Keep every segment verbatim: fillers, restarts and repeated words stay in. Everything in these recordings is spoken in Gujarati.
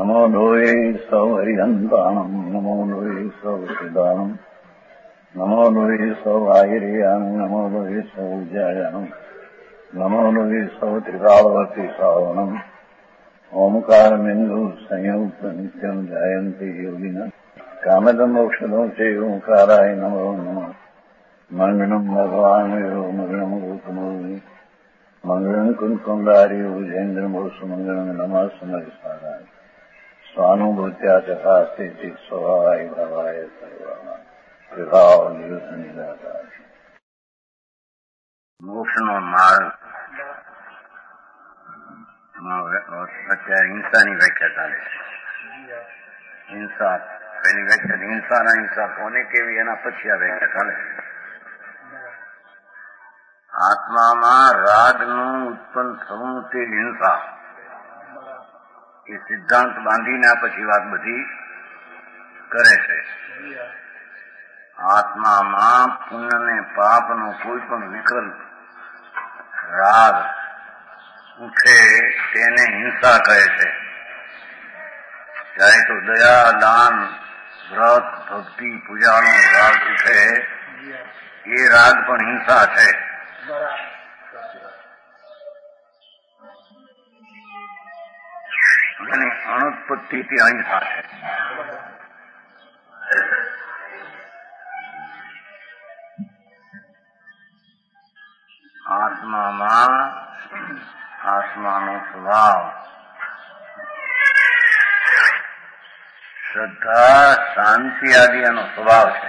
નમો લોહે સૌ હરિહંતાણમ નમો લોહે સૌ સિદ્ધાણમ નમો લોહે સૌ આયર્યાન નમો લોહે સૌ જયાનમ નમો લોહે સૌ ત્રિકાળવતી શ્રાવણમ ઓમકારમિંદુ સંયુક્ત નિત્યમ જાયંતી યોગિના કામદમ ઔષધો છે ઓંકારાય નમો નમઃ મંગળમ ભગવાન મંગળમ ગોતમોહિ મંગળમ કુંકુંડારી ઉજેન્દ્રમોષ મંગળમ નમઃ સમરિસારાય સ્વાનુભૂત્યા ચકાસ્તે ચિત સ્વભાવાય ભાવાય સર્વા વિભાવ નિયુત નિરાકાર. મોક્ષનો માર્ગ અત્યારે હિંસાની વ્યાખ્યા ચાલે છે. હિંસા પેલી વ્યાખ્યા હિંસા ના હિંસા કોને કેવી એના પછી આ વ્યાખ્યા ચાલે છે. આત્મામાં રાગનું ઉત્પન્ન થવું તે હિંસા એ સિદ્ધાંત બાંધીને પછી વાત બધી કરે છે. આત્મામાં પુણ્ય ને પાપનો કોઈ પણ વિકલ્પ રાગ ઉઠે તેને હિંસા કહે છે. ચાહે તો દયા દાન વ્રત ભક્તિ પૂજાનો રાગ ઉઠે એ રાગ પણ હિંસા છે. અને અણુત્પત્તિથી અહિંસા છે. આત્મામાં આત્માનો સ્વભાવ શ્રદ્ધા શાંતિ આદિ એનો સ્વભાવ છે.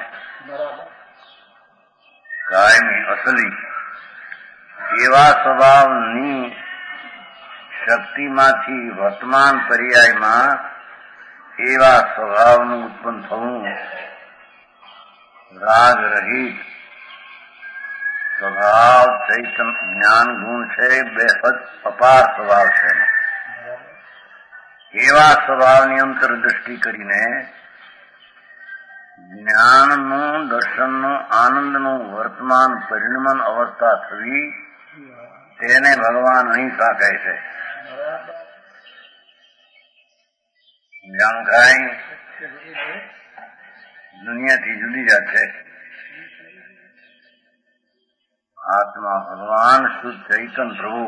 કાયમી અસલી એવા સ્વભાવની શક્તિમાંથી વર્તમાન પર્યાયમાં એવા સ્વભાવનું ઉત્પન્ન થવું રાગ રહિત સ્વભાવ ચૈતન જ્ઞાન ગુણ છે. બેહદ અપાર સ્વભાવ છે. એવા સ્વભાવની અંતરદ્રષ્ટિ કરીને જ્ઞાનનું દર્શનનું આનંદનું વર્તમાન પરિણમન અવસ્થા થવી તેને ભગવાન અહિંસા કહે છે. જાણકારી દુનિયાથી જુદી જાત છે. આત્મા ભગવાન શુદ્ધ ચૈતન પ્રભુ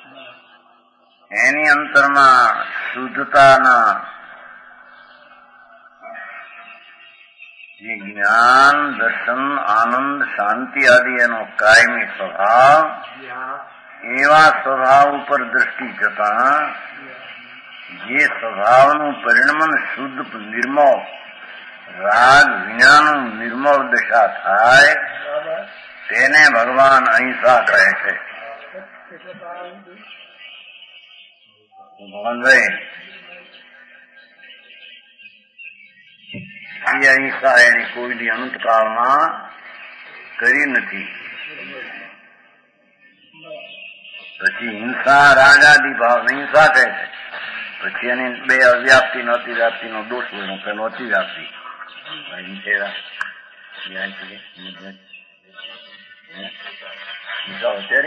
એની અંતરમાં શુદ્ધતાના જે જ્ઞાન દર્શન આનંદ શાંતિ આદિ એનો કાયમી સ્વભાવ એવા સ્વભાવ ઉપર દ્રષ્ટિ જતા જે સ્વભાવનું પરિણમન શુદ્ધ નિર્મળ રાગ વિનાનું નિર્મળ દશા થાય તેને ભગવાન અહિંસા કહે છે. ભગવાનભાઈ એ અહિંસા એની કોઈની અનંતકાળમાં કરી નથી. પછી હિંસા રાગાદિ ભાવ હિંસા કહે છે. પછી એની બે અવ્યાપ્તિ નો અતિવ્યાપ્તિ નો દોષ હોય પેલો અતિવ્યાપ્તિ અત્યારે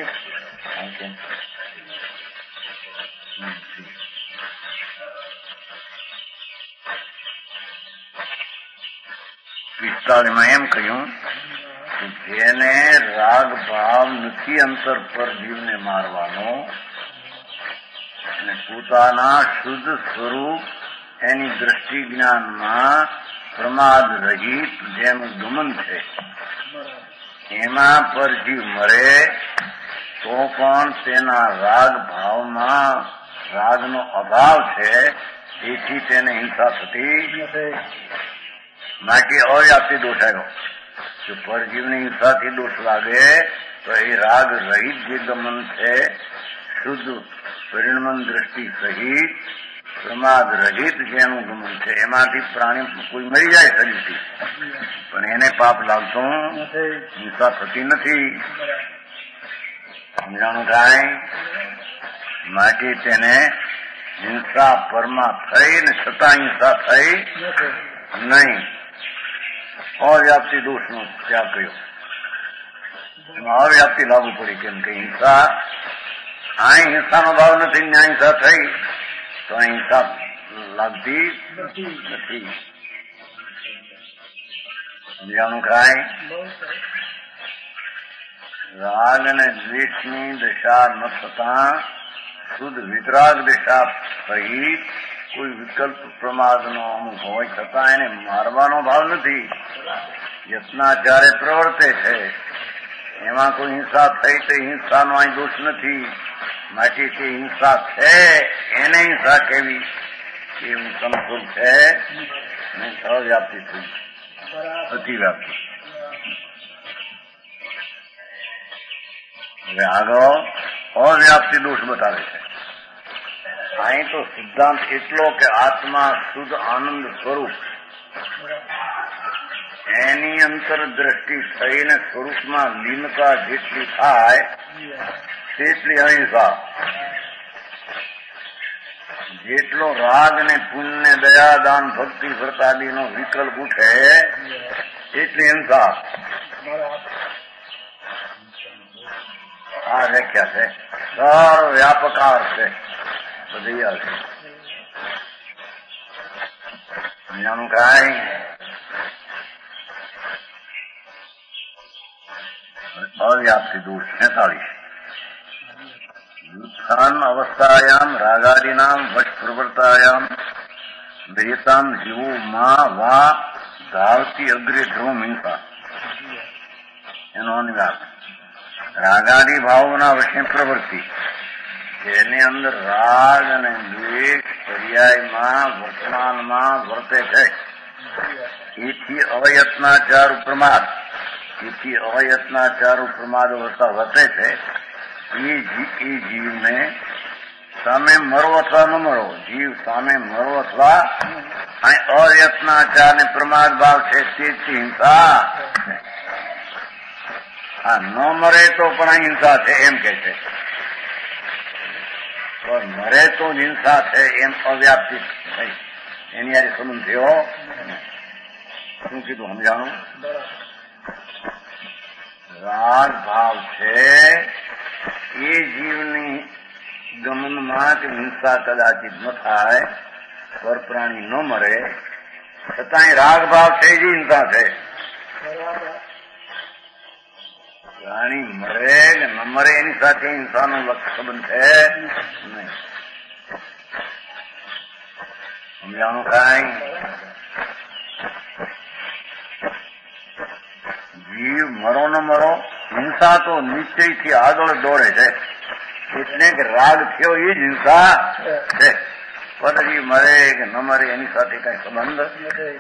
પિસ્તાળીમાં એમ કહ્યું કે જેને રાગ ભાવ નથી અંતર પર જીવને મારવાનો અને પોતાના શુદ્ધ સ્વરૂપ એની દ્રષ્ટિ જ્ઞાનમાં પ્રમાદ રહિત જેનું ગમન છે એમાં પર જીવ મરે તો પણ તેના રાગ ભાવમાં રાગનો અભાવ છે. તેથી તેને હિંસા થતી નથી. માટે અવ્યાપ્તિ દોષ આવ્યો. જો પરજીવની હિંસાથી દોષ લાગે તો એ રાગ રહિત જે ગમન છે શુદ્ધ પરિણમન દ્રષ્ટિ સહિત પ્રમાદ રહિત જેનું ગમન છે એમાંથી પ્રાણી કોઈ મરી જાય શરીરથી પણ એને પાપ લાગતું હિંસા થતી નથી. સમજાણું થાય. માટે તેને હિંસા પરમાં થઈ ને છતાં હિંસા થઈ નહીં. અવ્યાપ્તિ દોષનો ત્યાગ કર્યો. એમાં અવ્યાપ્તિ લાગુ પડી. કેમ કે હિંસા અહીં હિંસાનો ભાવ નથી ને હિંસા થઈ તો અહિંસા લાગતી નથી. સમજાણું કાંઈ? રાગ અને દ્વેષની દશા ન થતા શુદ્ધ વિતરાગ દશા સહિત કોઈ વિકલ્પ પ્રમાદનો અમુક હોય છતાં એને મારવાનો ભાવ નથી. યત્નાચારે પ્રવર્તે છે, એમાં કોઈ હિંસા થઈ તે હિંસાનો અહીં દોષ નથી. માટે તે હિંસા છે એને હિંસા કેવી એવું સમકૂળ છે અને અવ્યાપ્તિ થઈ અતિવ્યાપ્તિ. હવે આગળ અવ્યાપ્તિ દોષ બતાવે છે. અહીં તો સિદ્ધાંત એટલો કે આત્મા શુદ્ધ આનંદ સ્વરૂપ એની અંતરદ્રષ્ટિ થઈને સ્વરૂપમાં લીનતા જેટલી થાય તેટલી અહિંસા. જેટલો રાગ ને પુણ્ય દયા દાન ભક્તિ વ્રતાદિનો વિકલ્પ ઉઠે એટલી હિંસા. આ વ્યાખ્યા છે. સર્વ વ્યાપકાર છે બધી આવશે. સમજાણું કાંઈ? અવ્યાપ્તિ દોષ છેતાલીસ. યુત્થાન અવસ્થાયામ રાગાદીનામ વશ પ્રવૃત્તાયામ દયતામ જીવો માં વા ધાવતી અગ્રે ધ્રુવ હિંસા. એનો અનુવાદ રાગાદી ભાવોના વશે પ્રવૃત્તિ જેની અંદર રાગ અને દ્વેષ પર્યાયમાં વર્તમાનમાં વર્તે છે. એથી અયત્નાચાર પ્રમાદ એથી અયત્નાચાર પ્રમાદ અવસ્થા વર્તે છે. એ જીવને સામે મરો અથવા ન મરો, જીવ સામે મરો અથવા અયત્નાચાર ને પ્રમાદ ભાવ છે તેથી હિંસા. હા, ન મરે તો પણ હિંસા છે એમ કે છે, પણ મરે તો હિંસા છે એમ અવ્યાપ્તિ થઈ. એની યારે સંબંધ થયો. શું કીધું સમજાણું? રાગ ભાવ છે એ જીવની ગમનમાં કે હિંસા કદાચિત ન થાય, પર પ્રાણી ન મરે છતાંય રાગ ભાવ છે જ હિંસા છે. પ્રાણી મરે ને ન મરે એની સાથે હિંસાનો લક્ષ સંબંધ છે નહીં. સમજાણું કાંઈ? જીવ મરો ન મરો હિંસા તો નિશ્ચયથી આગળ દોડે છે. એટલે કે રાગ થયો એ જ હિંસા છે. પણ એ મરે કે ન મરે એની સાથે કઈ સંબંધ નથી.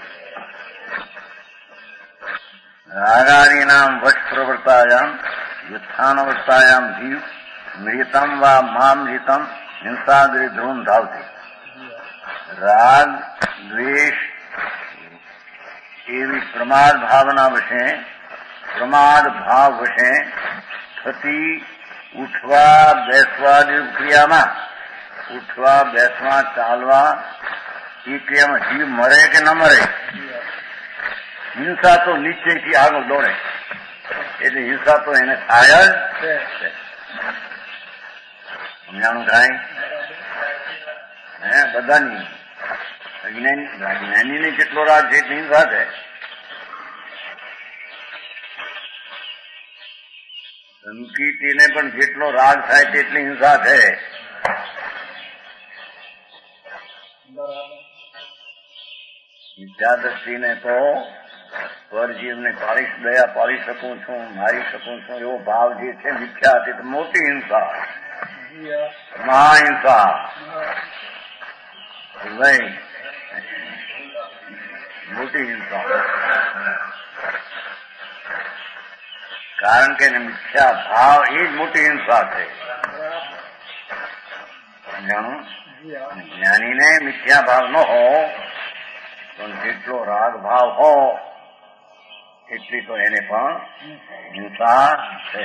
રાગાદીનામ વશ પ્રવૃત્તાયામ યુત્થાનવસ્થાયામ જીવ મૃતમ વા મામૃતમ હિંસાગ્રે ધ્રુમ ધાવતી. રાગ દ્વેષ એવી પ્રમાદ ભાવના વશે પ્રમાદ ભાવ વશે થતી ઉઠવા બેસવા જેવી ક્રિયામાં ઉઠવા બેસવા ચાલવા એ ક્રિયામાં જીવ મરે કે ન મરે હિંસા તો નિશ્ચયથી આગળ દોડે. એટલે હિંસા તો એને થાય જ છે. સમજાણું કાંઈ? હે બધાની જ્ઞાનીને કેટલો રાગ છે એટલી હિંસા છે. સંકિતીને પણ જેટલો રાગ થાય તેટલી હિંસા છે. મિથ્યાદ્રષ્ટિને તો પરજીવને પાળી દયા પાળી શકું છું, મારી શકું છું એવો ભાવ જે છે મિથ્યા તે મોટી હિંસા, મહાહિંસા નહીં, મોટી હિંસા. કારણ કે મિથ્યા ભાવ એ જ મોટી હિંસા છે. જાણું? જ્ઞાનીને મિથ્યા ભાવ ન હો પણ જેટલો રાગ ભાવ હો એટલી તો એને પણ હિંસા છે.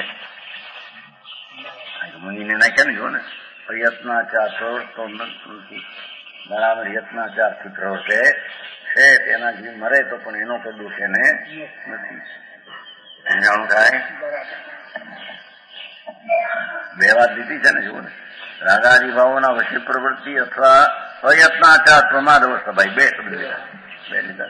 મુનિને નાખ્યા ને જો ને પ્રયત્નાચાર પ્રવૃત્તો નથી બરાબર યત્નાચારથી પ્રવર્તે છે. તેના જીવ મરે તો પણ એનો કોઈ દોષ એને નથી. જાણું થાય? બે વાત લીધી છે ને જુઓ ને રાગાદી ભાવોના વચ્ચે પ્રવૃત્તિ અથવા અયત્નાચાર પ્રમાદ અવસ્થા. ભાઈ બે શબ્દ લીધા, બે લીધા.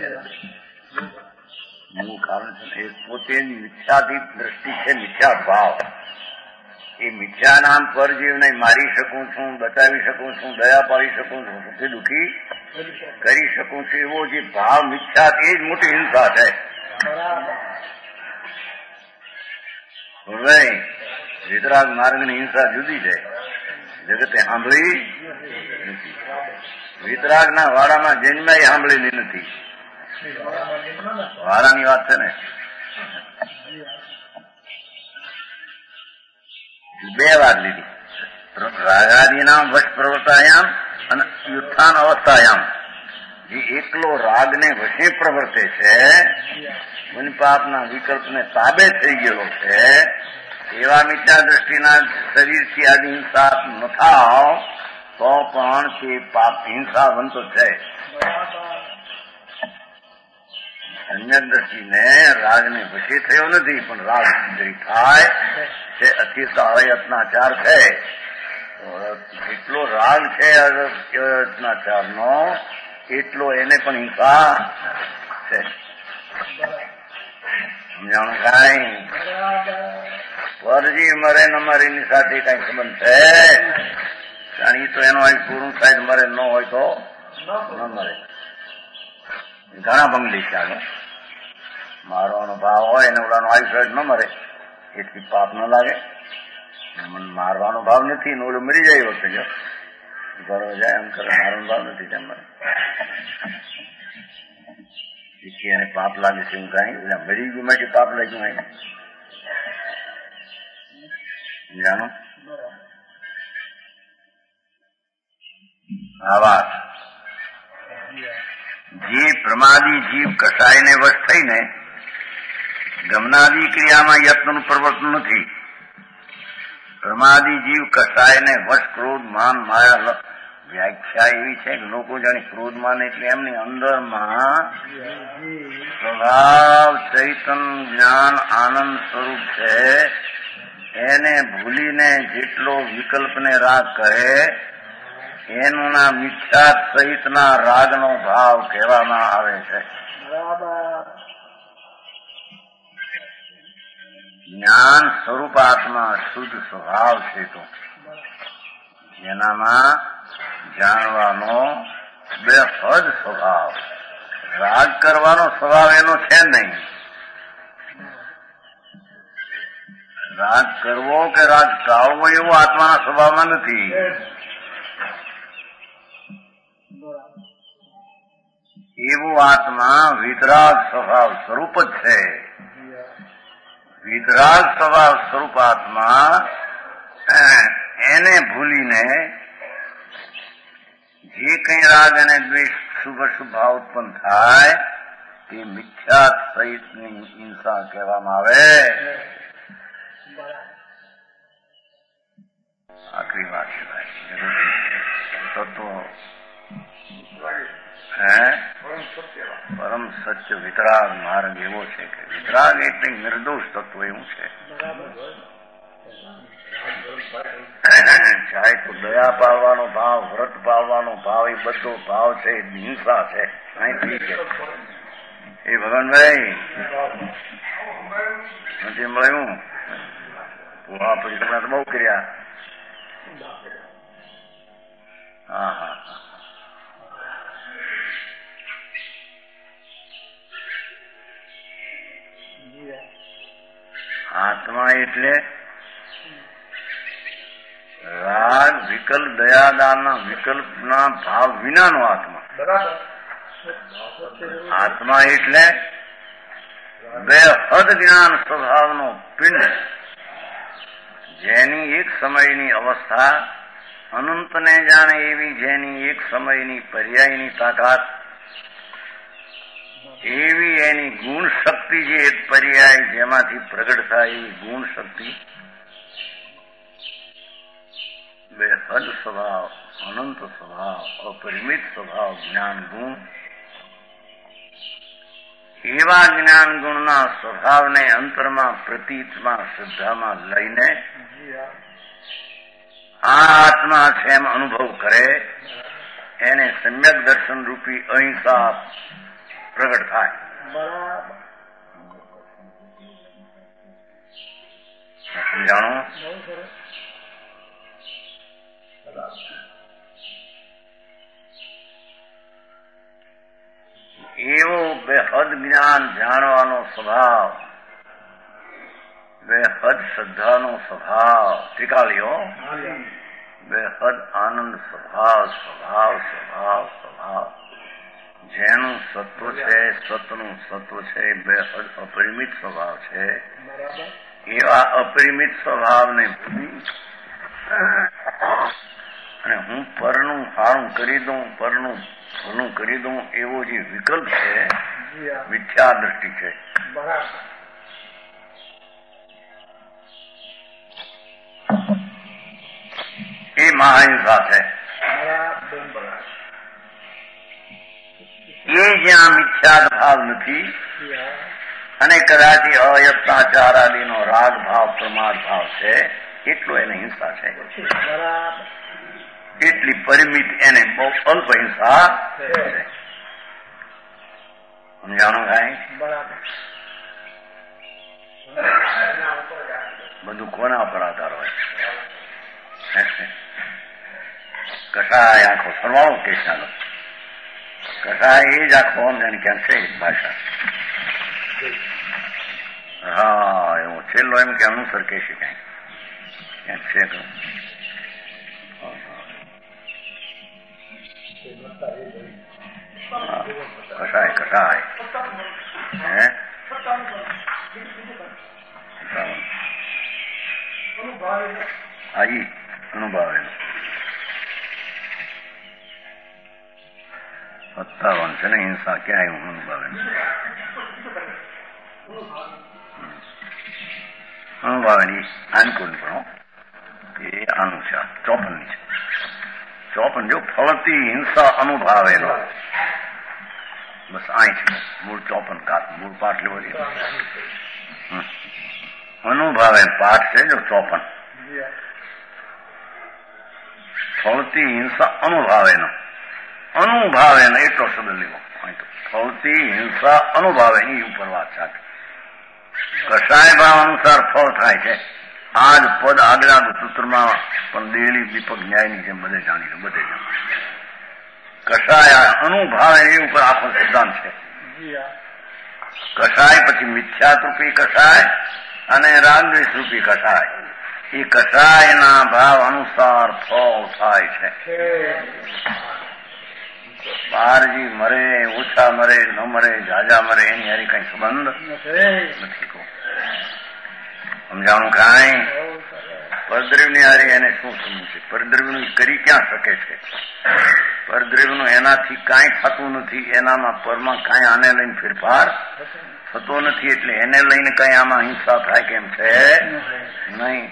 એનું કારણ છે એ પોતેની મિથ્યાદિત દ્રષ્ટિ છે, મિથ્યા ભાવ. એ મિથ્યા નામ પરજીવને મારી શકું છું, બચાવી શકું છું, દયા પાડી શકું છું, સુખી દુઃખી કરી શકું છું, એવો જે ભાવ મિથ્યા, એ જ મોટી હિંસા છે. હવે વિતરાગ માર્ગની હિંસા જુદી છે, જગતે સાંભળી નથી. વિતરાગના વાડામાં જન્માઈ સાંભળેલી નથી. વાડાની વાત છે ને. બે વાર લીધી, રાગાદીનામ વશ પ્રવર્તાયામ અને યુત્થાન અવસ્થાયામ. જે એકલો રાગને વશે પ્રવર્તે છે, પુણ્યપાપના વિકલ્પને તાબે થઈ ગયેલો છે, એવા મિથ્યા દ્રષ્ટિના શરીરથી આદિ હિંસા ન થાવ તો પણ તે પાપ હિંસાવંત છે. અન્ય દ્રષ્ટિને રાગને વશે થયો નથી, પણ રાગ થાય તે અતિશય અયત્નાચાર છે. એટલો રાગ છે અયત્નાચાર નો, એટલો એને પણ હિંસા છે. સમજાણું? કાંઈ પરજી મરે ન મરે એની સાથે કઈ સંબંધ છે? જાણી તો એનો અહીં પૂરું થાય મરે, ન હોય તો ન મરે. ઘણા બંગલી છે. આગળ મારવાનો ભાવ હોય ને ઓલાનો આયુષ્ય ન મરે એટલી પાપ ન લાગે. મને મારવાનો ભાવ નથી ને ઓલું મરી જાય વખતે જો ઘર જાય એમ કરે, મારવાનો ભાવ નથી તેમ મરે એને પાપ લાગે છે. હું કઈ મરી ગયું માટે પાપ લાગ્યું હોય જાણો. આવા જે પ્રમાદી જીવ કસાયને વશ થઈને ગમનાદી ક્રિયામાં યત્નનું પ્રવર્તન નથી. પ્રમાદી જીવ કસાયને વશ ક્રોધ માન માયા. વ્યાખ્યા એવી છે કે લોકો જાણે ક્રોધ માન એટલે એમની અંદરમાં સ્વભાવ ચૈતન જ્ઞાન આનંદ સ્વરૂપ છે, એને ભૂલીને જેટલો વિકલ્પને રાગ કરે એનું નામ મિથ્યા સહિતના રાગનો ભાવ કહેવામાં આવે છે. જ્ઞાન સ્વરૂપાત્મા શુદ્ધ સ્વભાવ છે, તો જેનામાં જાણવાનો બે હદ સ્વભાવ. રાગ કરવાનો સ્વભાવ એનો છે નહીં. રાગ કરવો કે રાગ ટાળવો એવો આત્માના સ્વભાવમાં નથી. એવું આત્મા વિતરાગ સ્વભાવ સ્વરૂપ જ છે. વિતરાગ સ્વભાવ સ્વરૂપ આત્મા એને ભૂલીને જે કઈ રાગ અને દ્વેષ શુભ શુભ ભાવ ઉત્પન્ન થાય તે મિથ્યા સહિતની હિંસા કહેવામાં આવે. આખરી વાત છે ભાઈ. તત્વો હે પરમ સત્ય વિતરાગ માર્ગ એવો છે કે વિતરાગ એટલે નિર્દોષ તત્વ એવું છે. ચાહે તો દયા પાડવાનો ભાવ, વ્રત પાડવાનો ભાવ, એ બધો ભાવ છે હિંસા છે. અહીંથી છે એ ભગવાનભાઈ નથી મળ્યું. પોહા પછી તમે તો બહુ કર્યા. હા હા આત્મા એટલે રાગ વિકલ્પ દયાદાનના વિકલ્પના ભાવ વિનાનો આત્મા. આત્મા એટલે બે હદ જ્ઞાન સ્વભાવનો પિંડ, જેની એક સમયની અવસ્થા અનંતને જાણે એવી, જેની એક સમયની પર્યાયની તાકાત એવી, એની ગુણ શક્તિ જે એક પર્યાય જેમાંથી પ્રગટ થાય એવી ગુણ શક્તિ. બે હદ સ્વભાવ, અનંત સ્વભાવ, અપરિમિત સ્વભાવ, જ્ઞાન ગુણ. એવા જ્ઞાન ગુણના સ્વભાવને અંતરમાં પ્રતીતમાં શ્રદ્ધામાં લઈને આ આત્મા છે એમ અનુભવ કરે એને સમ્યક દર્શન રૂપી અહિંસા પ્રગટ થાય. બરાબર. સમજાણું? એવો બેહદ જ્ઞાન જાણવાનો સ્વભાવ, બેહદ શ્રદ્ધાનો સ્વભાવ, ટીકાલીઓ બેહદ આનંદ સ્વભાવ, સ્વભાવ સ્વભાવ સ્વભાવ જેનું સત્વ છે, સતનું સત્વ છે, બેહદ અપરિમિત સ્વભાવ છે. એવા અપરિમિત સ્વભાવને ભૂલી અને હું પરનું સારું કરી દઉં, પરનું ભલું કરી દઉં એવો જે વિકલ્પ છે, મિથ્યા દ્રષ્ટિ છે. એ મહાહિંસા છે. એ જ્યાં મિથ્યા ભાવ નથી અને કદાચ અયત્નાચારાદીનો રાગ ભાવ, પ્રમાદ ભાવ છે, એટલો એને હિંસા છે. એટલી પરિમિત એને બહુ અલ્પ હિંસા છે. સમજાણું કાંઈ? બધું કોના પર આધાર હોય? કસાય આખો સરવાળો કે ચાલો કસાય એ જ આખો આમ જાણે ક્યાંક છે ભાષા. હા, એવું છેલ્લો એમ કે અનુસર કે છે કઈ ક્યાંક છે. કસાય કસાય હે હાજી અનુભાવે સત્તાવન છે ને હિંસા ક્યાં આવ્યું અનુભાવે અનુભાવેની આનકુલ પણ એ આનું છે ચોપન ની છે. ચોપન જો ફળતી હિંસા અનુભાવેલો બસ અહીં છે મૂળ ચોપન કાત મૂળ પાઠ લેવો છે અનુભાવે પાઠ છે જો ચોપન ફળતી હિંસા અનુભાવેનો અનુભાવેનો એટલો શબ્દ લેવો. ફળતી હિંસા અનુભાવે એ ઉપર વાત સાથે કસાય ભાવ અનુસાર ફળ થાય છે. આજ પદ આગલા સૂત્રમાં પણ દેલી દીપક ન્યાયની જેમ બધે જાણી બધે જાણ કસાય અનુભાવે એ ઉપર આખો સિદ્ધાંત છે. કસાય પછી મિથ્યાત રૂપી કસાય અને રાગદ્વેષ રૂપી કસાય. એ કસાયના ભાવ અનુસાર ફળ થાય છે. બારજી મરે, ઓછા મરે, ન મરે, જાજા મરે એની હારી કઈ સંબંધ નથી. સમજાણું કાંઈ? પરદ્રવ્યની હારી એને શું સમજ છે? પરદ્રવ્યનું કરી ક્યાં શકે છે? પરદ્રવ્યનું એનાથી કાંઈ થતું નથી. એનામાં પરમાં કાંઈ આને લઈને ફેરફાર થતો નથી. એટલે એને લઈને કઈ આમાં હિંસા થાય કેમ છે નહીં.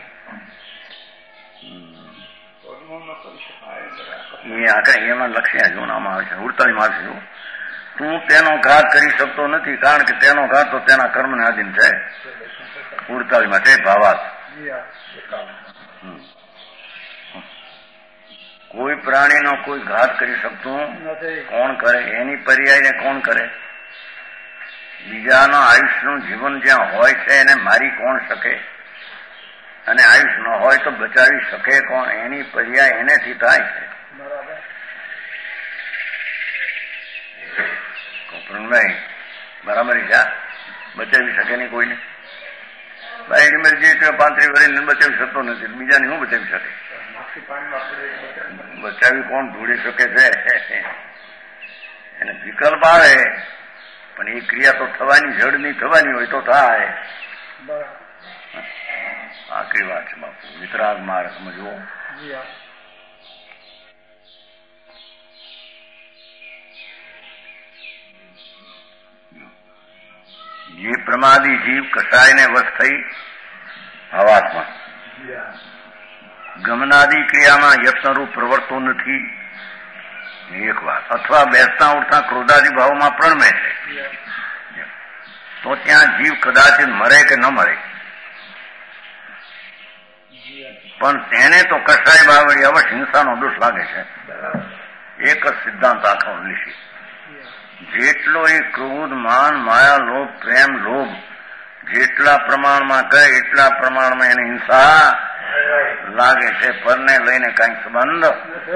એ આગળ એમાં લક્ષ્ય જોવામાં આવે છે. ઉડતાલીમાં આવશે તું તેનો ઘાત કરી શકતો નથી કારણ કે તેનો ઘાત તો તેના કર્મને આધીન છે. ઉડતાલીમાં છે ભાવાત. કોઈ પ્રાણીનો કોઈ ઘાત કરી શકતું કોણ કરે? એની પર્યાયને કોણ કરે? બીજાના આયુષ્યનું જીવન જ્યાં હોય છે એને મારી કોણ શકે? અને આયુષ ન હોય તો બચાવી શકે કોણ? એની પર્યાય એનેથી થાય છે. ભાઈ બરાબર છે. બચાવી શકે નહીં કોઈને. બાઈક ઇમરજન્સી પાંત્રીસ વર્ષને બચાવી શકતો નથી. બીજાને શું બચાવી શકે? બચાવી કોણ ઢોળી શકે છે? એને વિકલ્પ આવે પણ એ ક્રિયા તો થવાની જડની થવાની હોય તો થાય. આખરી વાત છે બાપુ. વિતરાગ માર્ગ સમજવો. જે પ્રમાદી જીવ કસાયને વશ થઈ હવાત્મા ગમનાદી ક્રિયામાં યત્નરૂપ પ્રવર્તો નથી એક વાત, અથવા બેસતા ઉઠતા ક્રોધાદી ભાવમાં પ્રણમે છે તો ત્યાં જીવ કદાચ મરે કે ન મરે પણ તેને તો કસાય ભાવ અવશ્ય હિંસાનો દોષ લાગે છે. એક જ સિદ્ધાંત આખો લીધી. જેટલો એ ક્રોધ, માન, માયા, લોભ, પ્રેમ, લોભ જેટલા પ્રમાણમાં કહે એટલા પ્રમાણમાં એને હિંસા લાગે છે. પરને લઈને કઈ સંબંધ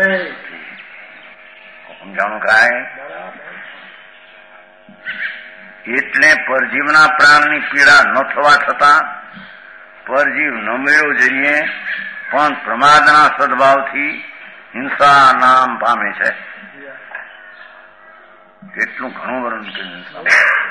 સમજાણું કાંઈ. એટલે પરજીવના પ્રાણની પીડા ન થવા છતાં પરજીવ ન મેળો જઈએ પણ પ્રમાદના સદભાવથી હિંસા નામ પામે છે. એટલું ઘણું વર્ણન કર્યું હિંસા.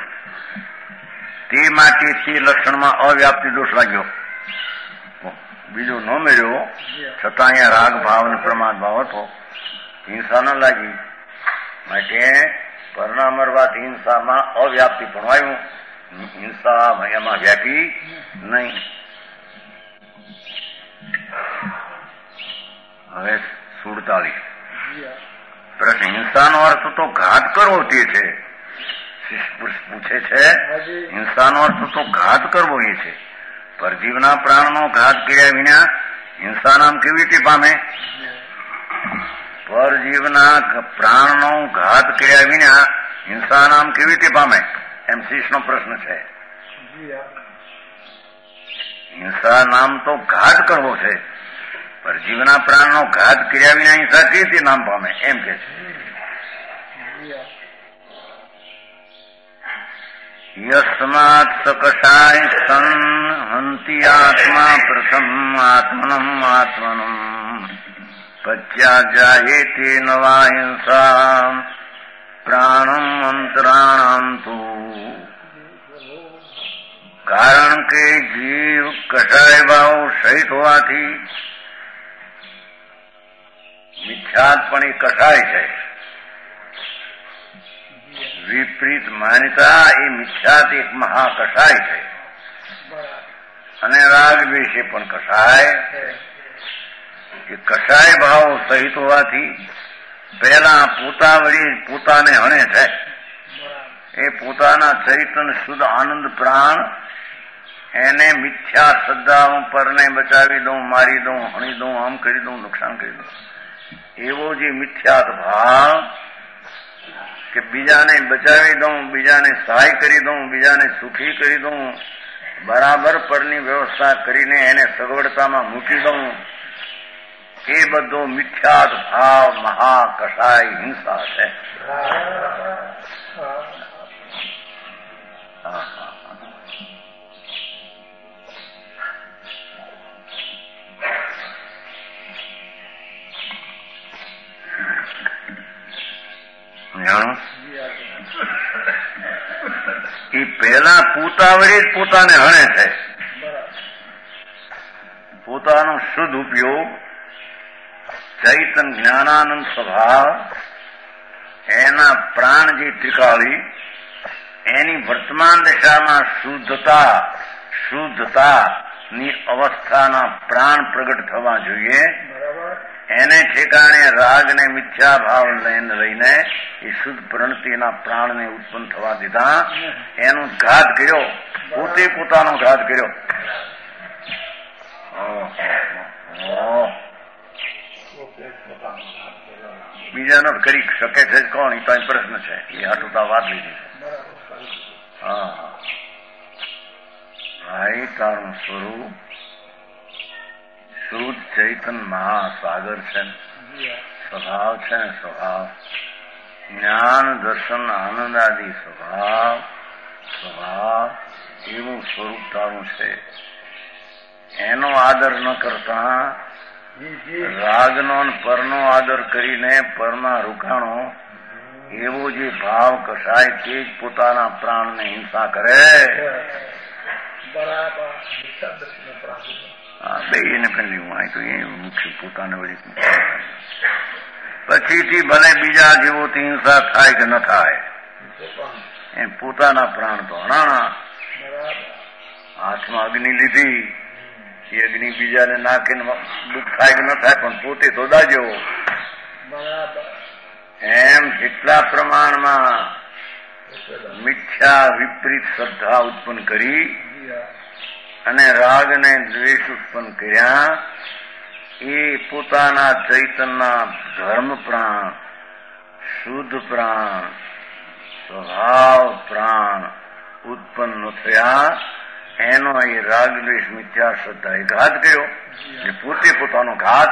તે માટે તે લક્ષણમાં અવ્યાપ્તિ દોષ લાગ્યો. બીજો ન મેળ્યો છતાં અહીંયા રાગ ભાવ અને પ્રમાદ ભાવ હતો. હિંસા ન લાગી માટે પરના મરવાથી હિંસામાં અવ્યાપ્તિ પણ આવ્યું. હિંસા એમાં વ્યાપી નહીં. હવે સુડતાલીસ પ્રશ્ન. હિંસાનો અર્થ તો ઘાત કરવો તે છે. પૂછે છે હિંસાનો અર્થ તો ઘાત કરવો એ છે. પરજીવના પ્રાણનો ઘાત કર્યા વિના હિંસા નામ કેવી રીતે પામે? પરજીવના પ્રાણનો ઘાત કર્યા વિના હિંસા નામ કેવી રીતે પામે? એમ શીશનો પ્રશ્ન છે. હિંસા નામ તો ઘાત કરવો છે. પરજીવના પ્રાણનો ઘાત કર્યા વિના હિંસા કેવી રીતે નામ પામે એમ કે છે. યસ્માત સકષાય સન હંતિ આત્મા પ્રથમ આત્મનમ આત્મનમ પચ્યા જાયેતે નવા હિંસા પ્રાણમ અંતરાણમ તુ. કારણ કે જીવ કષાય ભાવ સહિત હોવાથી મિથ્યાત્પણી કષાય છે. વિપરીત માન્યતા એ મિથ્યાત એક મહાકષાય છે. અને રાગ વિશે પણ કષાય કે કષાય ભાવ સહિત હોવાથી પહેલા પોતા વળી પોતાને હણે છે. એ પોતાના ચૈતન્ય શુદ્ધ આનંદ પ્રાણ એને મિથ્યા શ્રદ્ધા પરને બચાવી દઉં, મારી દઉં, હણી દઉં, આમ કરી દઉં, નુકસાન કરી દઉં, એવો જે મિથ્યાત ભાવ કે બીજાને બચાવી દઉં, બીજાને સહાય કરી દઉં, બીજાને સુખી કરી દઉં, બરાબર પરની વ્યવસ્થા કરીને એને સગવડતામાં મૂકી દઉં, એ બધો મિથ્યાત ભાવ મહાકષાય હિંસા છે. એ પહેલા પોતાવડી જ પોતાને હણે છે. પોતાનો શુદ્ધ ઉપયોગ, ચૈતન જ્ઞાનાનંદ સ્વભાવ, એના પ્રાણ જે ત્રિકાળી, એની વર્તમાન દશામાં શુદ્ધતા શુદ્ધતાની અવસ્થાના પ્રાણ પ્રગટ થવા જોઈએ. એને ઠેકાણે રાગ ને મિથ્યા ભાવ લઈને લઈને એ શુદ્ધ પ્રણતિના પ્રાણને ઉત્પન્ન થવા દીધા. એનો ઘાત કર્યો, પોતે પોતાનો ઘાત કર્યો. બીજાનો કરી શકે છે કોણ? એ તો પ્રશ્ન છે. એ હાટુતા વાત લીધી છે. હા ભાઈ, તારું સ્વરૂપ શુદ્ધ ચૈતન મહાસાગર છે. સ્વભાવ છે ને સ્વભાવ જ્ઞાન દર્શન આનંદ આદિ સ્વભાવ સ્વભાવ એવું સ્વરૂપ તારું છે. એનો આદર ન કરતા રાગનો પરનો આદર કરીને પરના રૂખાણો એવો જે ભાવ કસાય તે જ પોતાના પ્રાણને હિંસા કરે. બે એને પેલી હું તો એ મુખ્ય પોતાને વળી પછીથી ભલે બીજા જેવોથી હિંસા થાય કે ન થાય, એ પોતાના પ્રાણ તો હણાણા. હાથમાં અગ્નિ લીધી, એ અગ્નિ બીજાને નાખીને દુઃખ થાય કે ન થાય, પણ પોતે તો દાજો. એમ જેટલા પ્રમાણમાં મિથ્યા વિપરીત શ્રદ્ધા ઉત્પન્ન કરી અને રાગ ને દ્વેષ ઉત્પન્ન કર્યા, એ પોતાના ચૈતનના ધર્મ પ્રાણ શુદ્ધ પ્રાણ સ્વભાવ પ્રાણ ઉત્પન્ન થયા એનો એ રાગ દ્વેષ મિથ્યા શ્રદ્ધાએ ઘાત કર્યો એ પોતે પોતાનો ઘાત.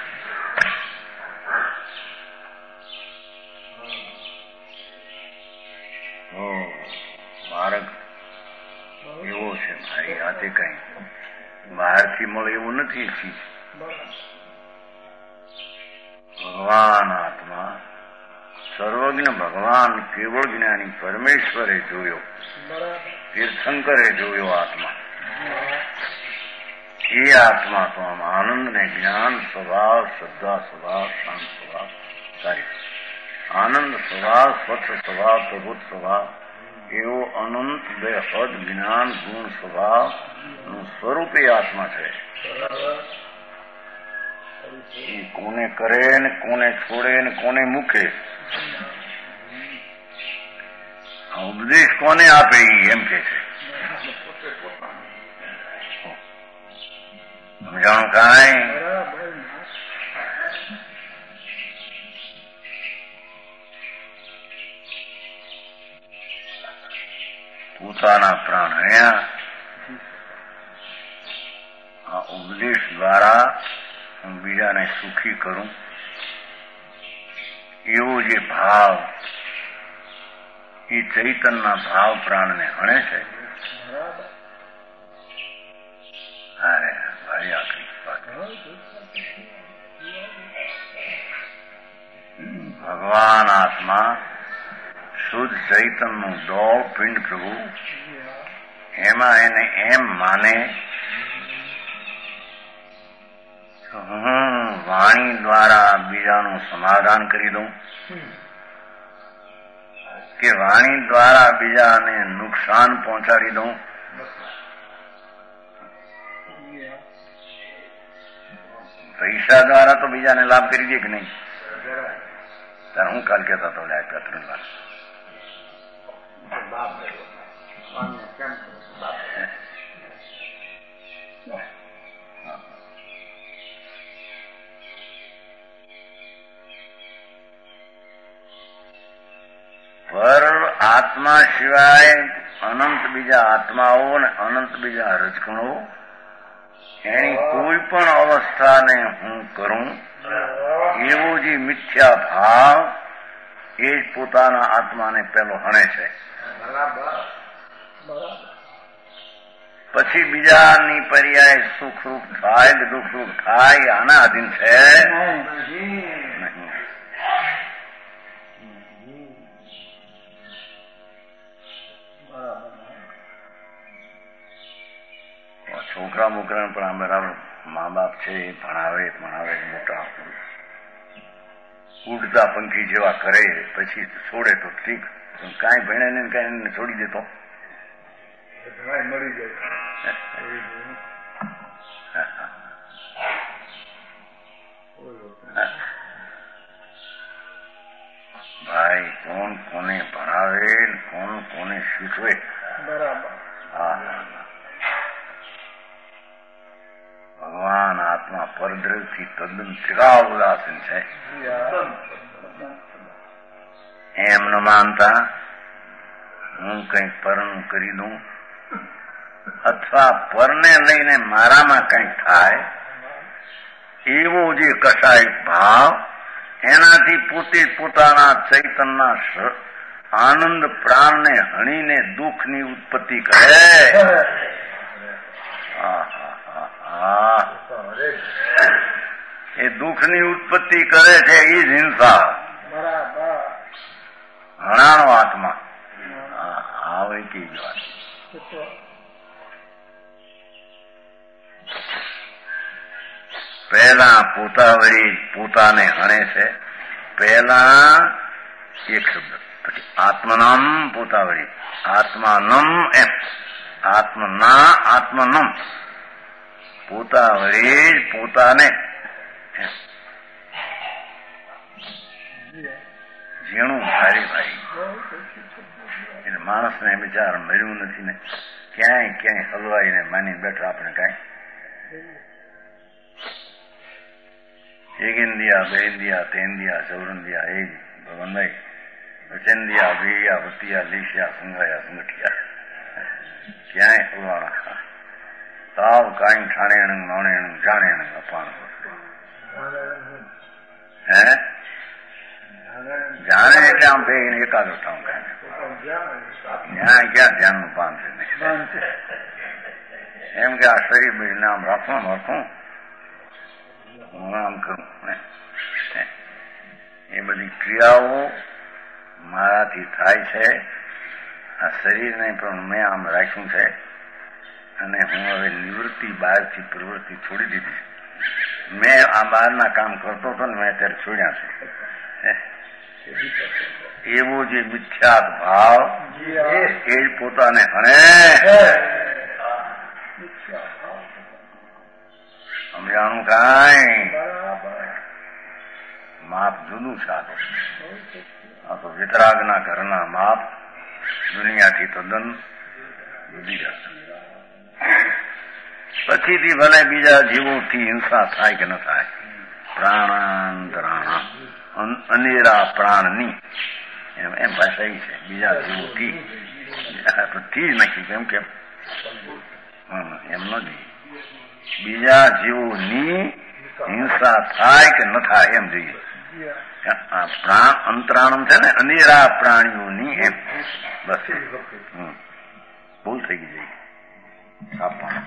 માર્ગ એવો છે ભાઈ, આથી કઈ બહારથી મળે એવું નથી. ભગવાન આત્મા સર્વજ્ઞ ભગવાન કેવળ જ્ઞાની પરમેશ્વરે જોયો, તીર્થંકરે જોયો આત્મા. એ આત્મા તો આમ આનંદ ને જ્ઞાન સ્વભાવ શ્રદ્ધા સ્વભાવ શાંત સ્વભાવ સારી આનંદ સ્વભાવ સ્વચ્છ સ્વભાવ પ્રભુત સ્વભાવ એવો અનંત બે હદ જ્ઞાન ગુણ સ્વભાવ નું સ્વરૂપ એ આત્મા છે. એ કોને કરે ને કોને છોડે ને કોને મૂકે, ઉપદેશ કોને આપે એમ કે છે. સમજાણું કાંઈ? પોતાના પ્રાણ હણ્યા આ ઉપદેશ દ્વારા હું બીજાને સુખી કરું એવો જે ભાવ એ ચૈતનના ભાવ પ્રાણને હણે છે. અરે ભારી આખરી વાત. ભગવાન આત્મા શુદ્ધ ચૈતનનું દોડ પિંડ પ્રભુ એમાં એને એમ માને હું વાણી દ્વારા બીજાનું સમાધાન કરી દઉં કે વાણી દ્વારા બીજાને નુકસાન પહોંચાડી દઉં. પૈસા દ્વારા તો બીજાને લાભ કરી દે કે નહીં? ત્યારે હું કાલ કહેતા હતો આપ્યા ત્રણ લાખ પર આત્મા સિવાય અનંત બીજા આત્માઓ ને અનંત બીજા રજગણો એની કોઈ પણ અવસ્થાને હું કરું એવો જે મિથ્યા ભાવ એ જ પોતાના આત્માને પેલો હણે છે. પછી બીજાની પર્યાય સુખરૂપ થાય કે દુઃખરૂપ થાય આના અધીન છે નહીં. છોકરા મોકરાને પણ આ બરાબર મા બાપ છે એ ભણાવે ભણાવે મોટા ઉડતા પંખી જેવા કરે પછી છોડે તો ઠીક, કાંઈ ભણે ને કાંઈ છોડી દેતો મળી જાય. ભાઈ કોણ કોને ભણાવે કોણ કોને શીખવે. બરાબર. હા, ભગવાન આત્મા પરદ્રવથી તદ્દન ત્રિકાળ ઉદાસીન છે. એમ ન માનતા હું કઈક પરનું કરી દઉં અથવા પરને લઈને મારામાં કંઈક થાય એવો જે કસાય ભાવ એનાથી પોતે પોતાના ચૈતનના આનંદ પ્રાણને હણીને દુઃખની ઉત્પત્તિ કરે. એ દુઃખની ઉત્પત્તિ કરે છે એ જ હિંસા. હણાનો આત્મા આવે કે વાત. પહેલા પોતા વળી પોતાને હણે છે. પહેલા એક શબ્દ પછી આત્મનમ પોતા વળી આત્માનમ એમ આત્મના આત્મનમ પોતા વળી પોતાને ઝીણું ભારી ભાઈ એટલે માણસને બિચાર મળ્યું નથી ને ક્યાંય ક્યાંય હલવાઈને માની બેઠા આપણે કાંઈ એક ઇન્ડિયા બે ઇન્ડિયા તે ઇન્ડિયા ચૌર ઇન્ડિયા એ પ્રબંધાઈ વચંદિયા વેયા વતિયા લેશિયા સંઘાયા સંગઠિયા ક્યાંય પુરાણા સાવ કાંઈ ઠાણેણ નોણેણ જાણેણ અપાણ હે જાણે એટલે આમ બે એકાગ્ર થવું કાંઈ ત્યાં ક્યાં ધ્યાનનું પાન છે એમ કે આ શરીર બીજને આમ રાખવું રાખવું હું આમ કરું એ બધી ક્રિયાઓ મારાથી થાય છે. આ શરીરને પણ મેં આમ રાખ્યું છે અને હું હવે નિવૃત્તિ બહારથી પ્રવૃત્તિ છોડી દીધી. મેં આ બહારના કામ કરતો હતો ને મેં અત્યારે છોડ્યા છે. એવો જે મિથ્યા ભાવ એ જ પોતાને હણે સમજાણું કાંઈ માપ જુદું છે. આ તો વિતરાગના ઘરના માપ દુનિયાથી તદ્દન જુદી જશે. પછીથી ભલે બીજા જીવોથી હિંસા થાય કે ન થાય, પ્રાણાંતરાણા અનેરા પ્રાણની એમ એમ ભાષા એ છે. બીજા જીવોથી થી જ નથી કેમ કેમ એમ નથી. બીજા જીવોની હિંસા થાય કે ન થાય એમ જોઈએ. પ્રાણ અંતરાણમ છે ને અનેરા પ્રાણીઓની એમ બસ ભૂલ થઈ ગઈ જઈ આપવા.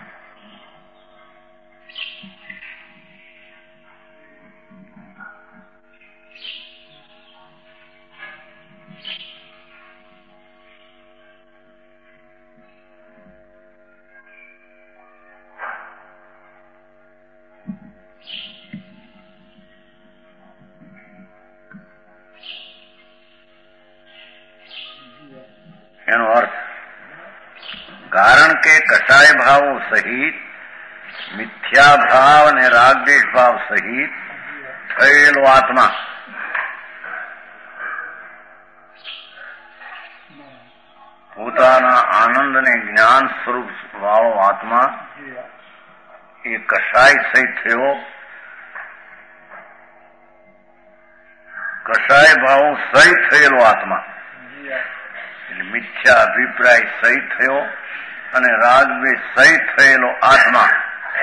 એનો અર્થ કારણ કે કસાય ભાવો સહિત મિથ્યા ભાવ અને રાગદ્વેષ ભાવ સહિત થયેલો આત્મા પોતાના આનંદ અને જ્ઞાન સ્વરૂપ વાળો આત્મા એ કસાય સહિત થયો. કસાય ભાવો સહિત થયેલો આત્મા એટલે મિથ્યા અભિપ્રાય સહિત થયો અને રાગદ્વેષ સહિત થયેલો આત્મા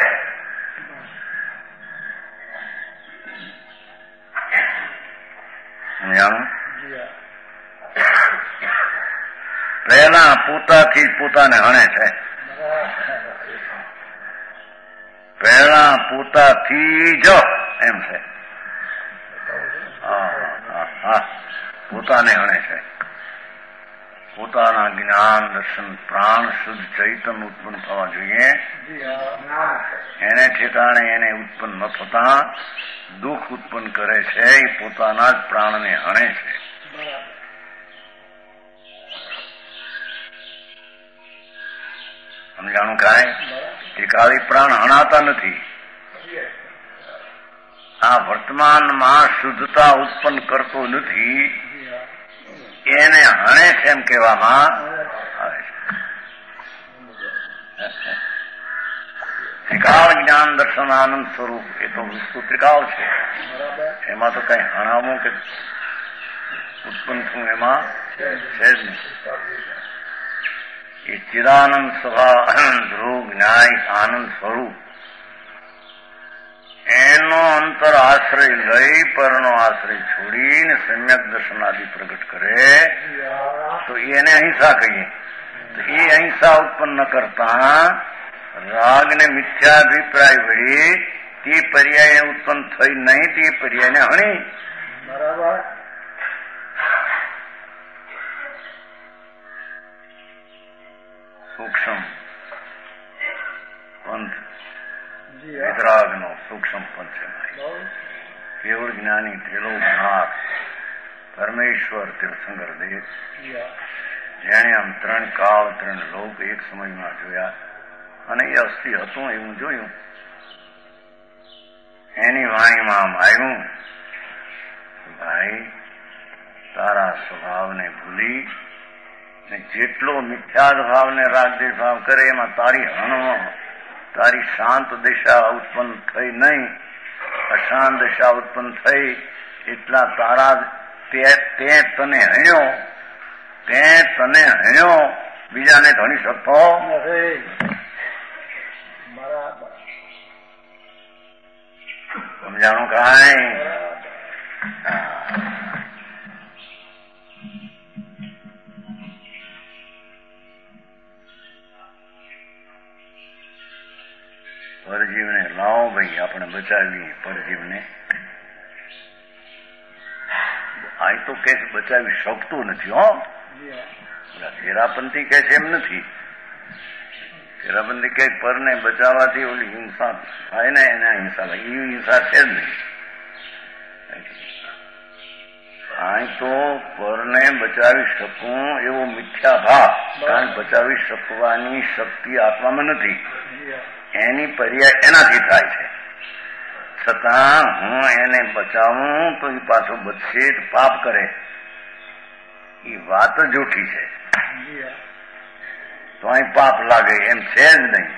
પહેલા પોતાથી પોતાને હણે છે. પહેલા પોતાથી જ એમ છે. પોતાને હણે છે. પોતાના જ્ઞાન દર્શન પ્રાણ શુદ્ધ ચૈતન્ય ઉત્પન્ન થવા જોઈએ. એને ઠેકાણે એને ઉત્પન્ન ન થતા દુઃખ ઉત્પન્ન કરે છે. એ પોતાના જ પ્રાણને હણે છે. સમજાણું કાંઈ? ત્રિકાળી પ્રાણ હણાતા નથી. આ વર્તમાનમાં શુદ્ધતા ઉત્પન્ન કરતો નથી. એને હણે છે એમ કહેવામાં આવે છે. ત્રિકાળ જ્ઞાન દર્શન આનંદ સ્વરૂપ એ તો વસ્તુ ત્રિકાળ છે. એમાં તો કઈ હણાવું કે ઉત્પન્ન થયું એમાં છે જ નહીં. એ ચિદાનંદ સ્વભાવ ધ્રુવ ન્યાય આનંદ સ્વરૂપ એનો અંતર આશ્રય લઈ પરનો આશ્રય છોડીને સમ્યક દર્શન આદિ પ્રગટ કરે તો એને અહિંસા કહીએ. તો એ અહિંસા ઉત્પન્ન કરતા રાગ ને મિથ્યાભિપ્રાય વળી તે પર્યાય ઉત્પન્ન થઈ નહીં. તે પર્યાયને હણી બરાબર સૂક્ષ્મ પંથ વિતરાગ નો સૂક્ષ્મ પંથ છે. કેવળ જ્ઞાની ત્રિલોકનાથ પરમેશ્વર તીર્થંકર દેવ જેણે આમ ત્રણ કાળ ત્રણ લોક એક સમયમાં જોયા અને એ અસ્થિ હતું એવું જોયું. એની વાણીમાં આમ આવ્યું, ભાઈ તારા સ્વભાવને ભૂલી ને જેટલો મિથ્યા ભાવ ને રાગદ્વેષ ભાવ કરે એમાં તારી હણવો તારી શાંત દિશા ઉત્પન્ન થઈ નહીં, અશાંત દિશા ઉત્પન્ન થઈ એટલા તારા તે તે તને હણ્યો તે તને હણ્યો બીજાને ધણી શકતો સમજાણું કાંઈ? પરજીવને લાવો ભાઈ, આપણે બચાવીએ પરજીવને. આ તો કે બચાવી શકતું નથી. હો ઘેરાપંથી કે છે એમ નથી. ઘેરાપંથી કે પરને બચાવવાથી ઓલી હિંસા થાય ને એને હિંસા થાય. એવી હિંસા છે જ નહીં. આ તો પરને બચાવી શકું એવો મિથ્યા ભાવ, કારણ બચાવી શકવાની શક્તિ આત્મામાં નથી. એની પર્યાય એનાથી થાય છે. છતાં હું એને બચાવું તો એ પાછો બચશે, પાપ કરે. એ વાત જૂઠી છે. તો અહીં પાપ લાગે એમ છે જ નહીં.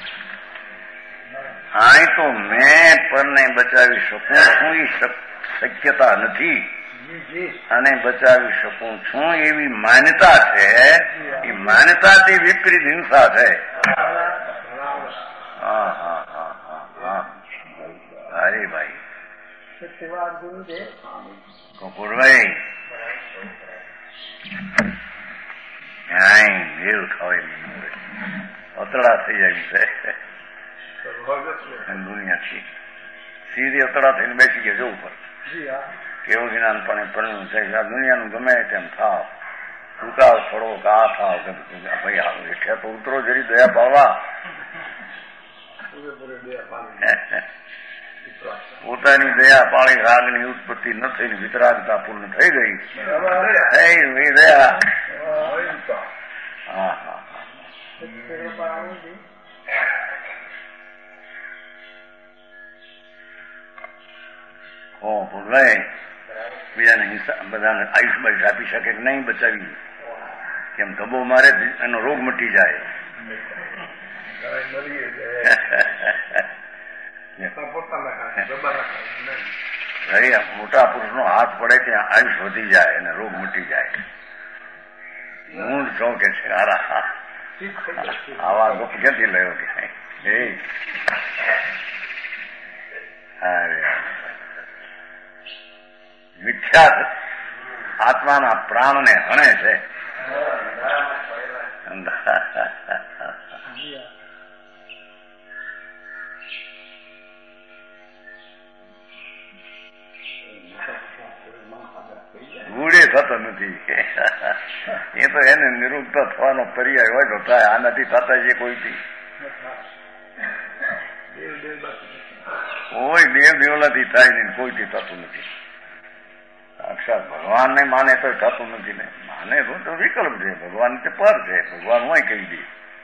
અહીં તો મેં પરને બચાવી શકું છું એ શક્યતા નથી, અને બચાવી શકું છું એવી માન્યતા છે. એ માન્યતાથી વિપરીત હિંસા છે. હા હા હા હા હા અરે ભાઈ કપૂરભાઈ ક્યાંય મેળ ખાવે અતડા થઈ જાય છે દુનિયાથી. સીધી અતડા થઈને બેસી ગયા જવું પર કેવું જ્ઞાનપણે પરણ્યું છે. આ દુનિયાનું ગમે તેમ થાવ, ઉતાવ થોડો આ થાવ ભાઈ આવું એટલે તો ઉતરો જરી દયા પાવા. પોતાની દયા પાળી રાગની ઉત્પત્તિ ન થઈને વિતરાગતા પૂર્ણ થઈ ગઈ. દયા હા હા ઓ ભોગવાય બીજાને હિંસા બધાને આયુષ બાયુષ આપી શકે કે નહીં બચાવી? કેમ ધબ્બો મારે એનો રોગ મટી જાય. મોટા પુરુષ નો હાથ પડે ત્યાં આયુષ વધી જાય અને રોગ મટી જાય. હું જ કહું કે છે આરા આવા ગપ ક્યાંથી લેવો કે મિથ્યા આત્માના પ્રાણને હણે છે. ગુડે થતો નથી. એ તો એને નિરુક્ત થવાનો પર્યાય હોય તો થાય. આ નથી થતા છે કોઈથી. કોઈ દેવ દેવલાથી થાય નહીં, કોઈથી થતું નથી. સાક્ષાત ભગવાનને માને તો થતું નથી ને. માને તો વિકલ્પ છે. ભગવાન તે પર છે. ભગવાન હોય કહી દે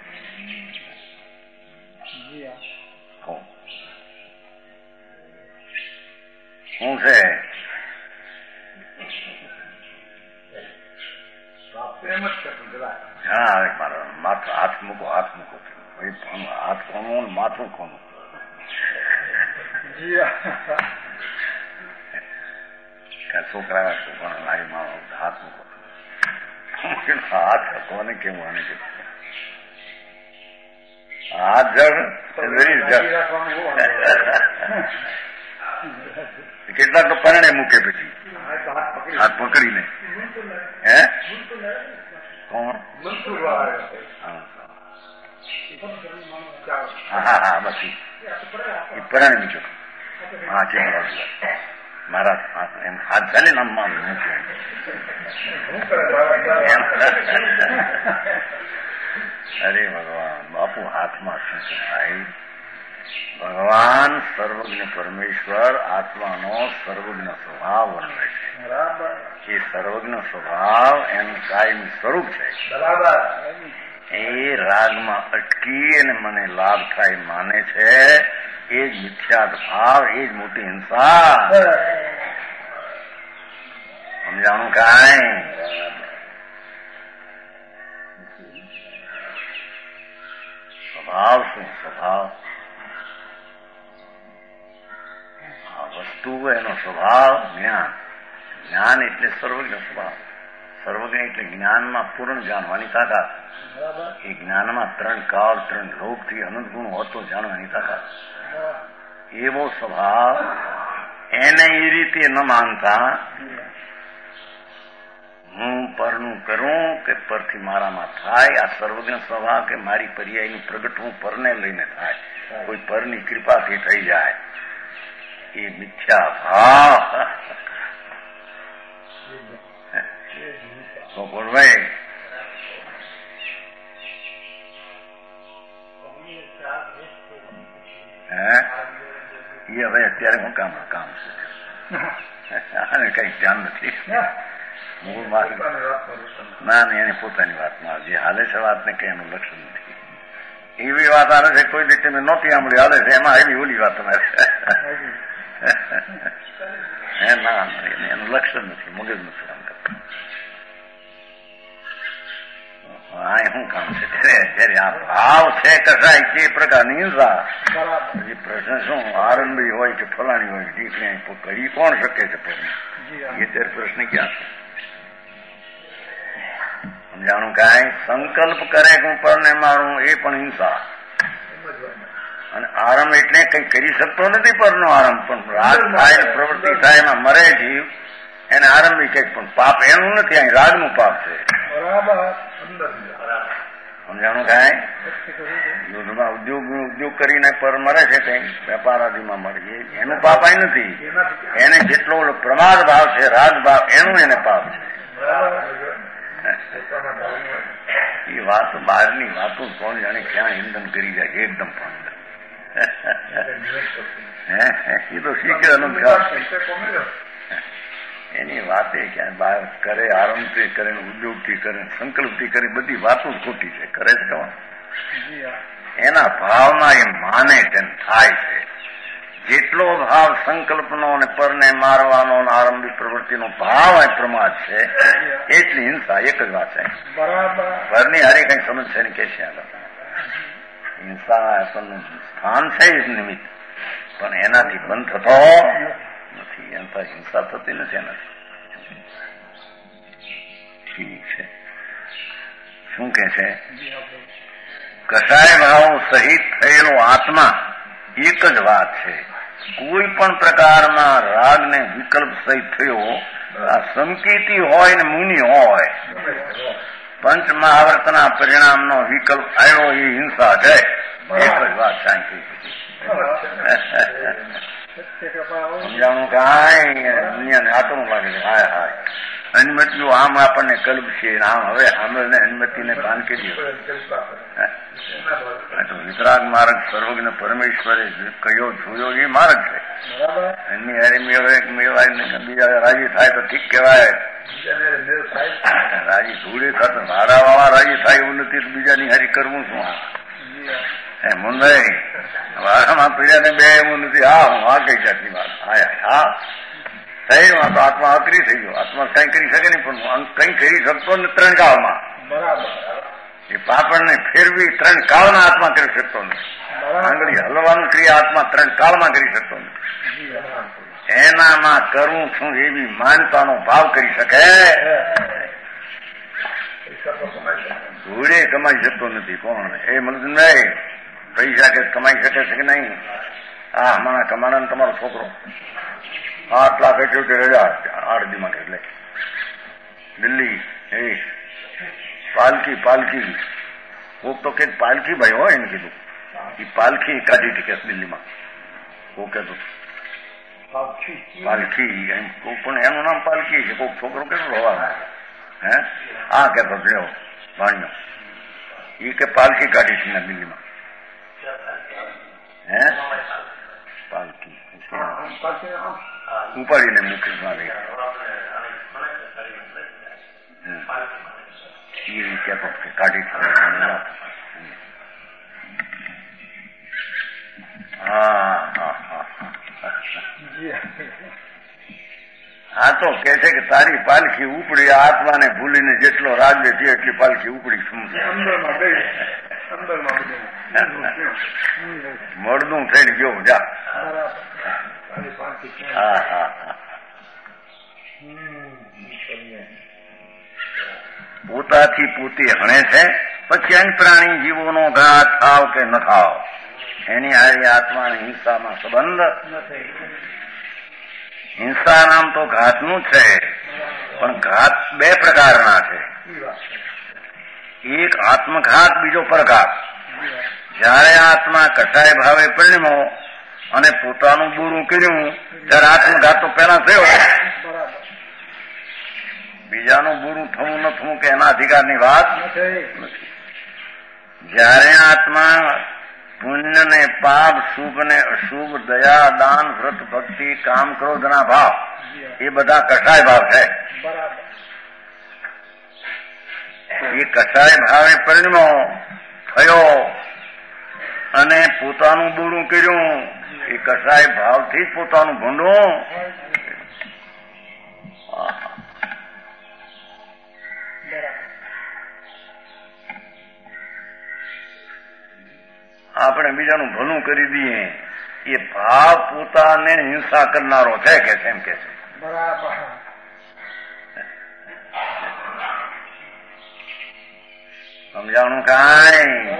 શું છે. હા મારા માથું હાથ મૂકો, હાથ મૂકો. હાથ કોનું માથું કોનું? છોકરા છોકરા મારી માં હાથ મૂકો. હાથ કોને કેમ આને કે હાથ જળ વેરી જળ. કેટલાક તો પરણે મૂકે પછી હાથ પકડીને. હે કોણ? હા હા બસ એ પરણે મૂક્યો. હા છે મારા એમ હાથ ચાલે ને આમ મૂક્યો. અરે ભગવાન બાપુ હાથમાં શું છે ભાઈ? ભગવાન સર્વજ્ઞ પરમેશ્વર આત્માનો સર્વજ્ઞ સ્વભાવ વર્ણવે છે. એ સર્વજ્ઞ સ્વભાવ એનું કાયમી સ્વરૂપ છે. એ રાગમાં અટકી અને મને લાભ થાય માને છે. એ જ મિથ્યાત ભાવ, એ જ મોટી હિંસા. સમજાણું કાંઈ? સ્વભાવ શું? સ્વભાવ આ વસ્તુ એનો સ્વભાવ જ્ઞાન. જ્ઞાન એટલે સર્વજ્ઞ સ્વભાવ. સર્વજ્ઞ એટલે જ્ઞાનમાં પૂર્ણ જાણવાની તાકાત. એ જ્ઞાનમાં ત્રણ કાળ ત્રણ લોકથી અનંત ગુણ હોતો જાણવાની તાકાત. એવો સ્વભાવ એને એ રીતે ન માનતા હું પરનું કરું કે પરથી મારામાં થાય. આ સર્વજ્ઞ સ્વભાવ કે મારી પર્યાયનું પ્રગટ હું પરને લઈને થાય, કોઈ પરની કૃપાથી થઈ જાય, એ મિથ્યા ભાવ. ગોપાલભાઈ હે એ હવે અત્યારે હું કામ કામ છે કઈ ધ્યાન નથી. ના ના એને પોતાની વાતમાં જે હાલે છે વાતને કઈ એનું લક્ષણ નથી. એવી વાત હાલે છે કોઈ રીતે મેં નહોતી સાંભળી હાલે છે એમાં એવી ઓલી વાત તમારે હે ના એનું લક્ષણ નથી, મગજ નથી કામ કરતા. હા શું કામ છે જયારે આ ભાવ છે કસાય તે પ્રકારની હિંસા. પછી પ્રશ્ન શું આરંભી હોય કે ફલાણી હોય દીકરી કરી કોણ શકે છે પછી એ ત્યારે પ્રશ્ન ક્યાં છે? સમજાણું કાંઈ સંકલ્પ કરે કે હું પરને મારું એ પણ હિંસા. અને આરંભ એટલે કઈ કરી શકતો નથી પરનો આરંભ, પણ રાગ થાય પ્રવૃત્તિ થાય એમાં મરે જીવ એને આરંભી કઈક, પણ પાપ એનું નથી, અહીં રાગનું પાપ છે. સમજાણું કાંઈ યુદ્ધમાં ઉદ્યોગ ઉદ્યોગ કરીને પર મરે છે કઈ વેપાર આદિમાં મરે એનું પાપ અહીં નથી. એને જેટલો પ્રમાદ ભાવ છે રાગ ભાવ એનું એને પાપ છે. એ વાત બહારની વાતો કોણ જાણે ક્યાં ઇંધન કરી જાય એકદમ પણ એ તો શીખે અનુભવ એની વાતે ક્યાં બહાર કરે આરંભથી કરે ઉદ્યોગથી કરે સંકલ્પથી કરે બધી વાતો જ ખોટી છે. કરે છે કવા એના ભાવમાં એ માને તેમ થાય છે. જેટલો ભાવ સંકલ્પનો અને પરને મારવાનો આરંભિક પ્રવૃત્તિનો ભાવ એ પ્રમાદ છે એટલી હિંસા. એક જ વાત છે પરની હારી કઈ સમજ છે ને કે છે હિંસા આપણનું સ્થાન છે જ નિમિત્ત, પણ એનાથી બંધ થતો નથી. એના હિંસા થતી નથી એનાથી. ઠીક છે. શું કે છે? કસાય ભાવ સહિત થયેલો આત્મા એક જ વાત છે. કોઈ પણ પ્રકારના રાગને વિકલ્પ સહિત થયો આ સંકેતી હોય ને મુનિ હોય પંચ મહાવર્તના પરિણામનો વિકલ્પ આવ્યો એ હિંસા છે. એક જ વાત શાંતિ સમજાણું કાંઈ દુનિયાને આટલું લાગે છે. હાય હાય અનુમતિઓ આમ આપણને કલ્પ છે આમ હવે સાંભળને અનુમતિને ભાન કરી વિતરાગ માર્ગ સર્વજ્ઞ પરમેશ્વરે કયો જોયો એ માર્ગ છે. એની હારે મેળવે મેળવાય બીજા રાજી થાય તો ઠીક કહેવાય. રાજી ધૂળે થતો હારા વાળા રાજી થાય એવું નથી તો બીજાની હારી કરવું શું? હે મુંબઈ વારામાં પીડ્યા ને બે એવું નથી. હા હું આ કઈ જાતની વાત હા હા થઈ તો આત્મા અકરી થઈ ગયો. આત્મા કઈ કરી શકે નહીં, પણ કઈ કરી શકતો ને ત્રણ કાળમાં એ પાપડને ફેરવી ત્રણ કાળમાં આત્મા કરી શકતો નથી. આંગળી હલવાનું ક્રિયા આત્મા ત્રણ કાળમાં કરી શકતો નથી. એનામાં કરું છું એવી માનતાનો ભાવ કરી શકે. ઘોડે કમાઈ શકતો નથી. કોણ એ મનસુખભાઈ પૈસા કે કમાઈ શકે છે કે નહીં? હા હમણાં કમાણા તમારો છોકરો આઠ લાખ અઠ્યોતેર હજાર આઠ દી માટે એટલે દિલ્હી એ પાલકી પાલકી કોક તો કે પાલકી ભાઈ હોય એને કીધું એ પાલકી કાઢી હતી કે દિલ્હીમાં કોક કહેતું પાલકી એમ કોક પણ એનું નામ પાલકી છે. કોક છોકરો કેટલો હોવા હે આ કેતો લ્યો ભાણ્યો એ કે પાલકી કાઢી છે દિલ્હીમાં હે પાલકી ઉપાડીને મુખ્યમાં ગઈ એ કહેતો કે કાઢી છે. હા હા હા હા તો કે છે કે તારી પાલખી ઉપડી આત્માને ભૂલીને જેટલો રાજ્ય છે એટલી પાલખી ઉપડી સમજે મળદું થઈને ગયો જા. હા હા હા પોતાથી પોતે હણે છે, પછી અન્ય પ્રાણી જીવોનો ઘાત થાવ કે ન થાવ એની હારી આત્માને હિંસામાં સંબંધ. હિંસા નામ તો ઘાતનું છે, પણ ઘાત બે પ્રકારના છે. એક આત્મઘાત, બીજો પરઘાત. જયારે આત્મા કસાય ભાવે પરિણમ્યો અને પોતાનું બુરું કર્યું ત્યારે આત્મઘાત તો પેલા થયો. બીજાનું બુરું થવું ન થવું કે એના અધિકારની વાત નથી. જયારે આત્મા પુણ્ય ને પાપ, શુભ ને અશુભ, દયા, દાન, વ્રત, ભક્તિ, કામ, ક્રોધના ભાવ એ બધા કસાય ભાવ છે. એ કસાય ભાવે પરિણમ્યો થયો અને પોતાનું બુરું કર્યું. એ કસાય ભાવથી જ પોતાનું ભૂંડું. આપણે બીજાનું ભલું કરી દઈએ એ ભાવ પોતાને હિંસા કરનારો છે કે એમ કે છે. બરાબર. સમજાણું કાંઈ?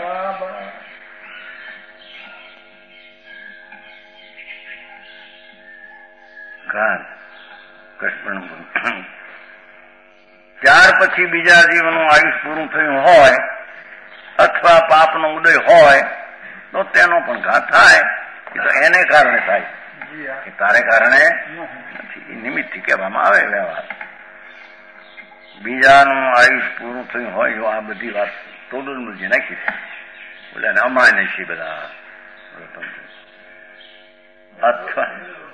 કૃષ્ણ. ત્યાર પછી બીજા જીવનું આયુષ પૂરું થયું હોય અથવા પાપનો ઉદય હોય તો તેનો પણ ઘાત થાય. એ તો એને કારણે થાય, એ તારે કારણે નથી. એ નિમિત્તથી કહેવામાં આવે વ્યવહાર. બીજાનું આયુષ પૂરું થયું હોય જો આ બધી વાત તોડું નાખી છે. બોલે અમાય નહીં બધા અથવા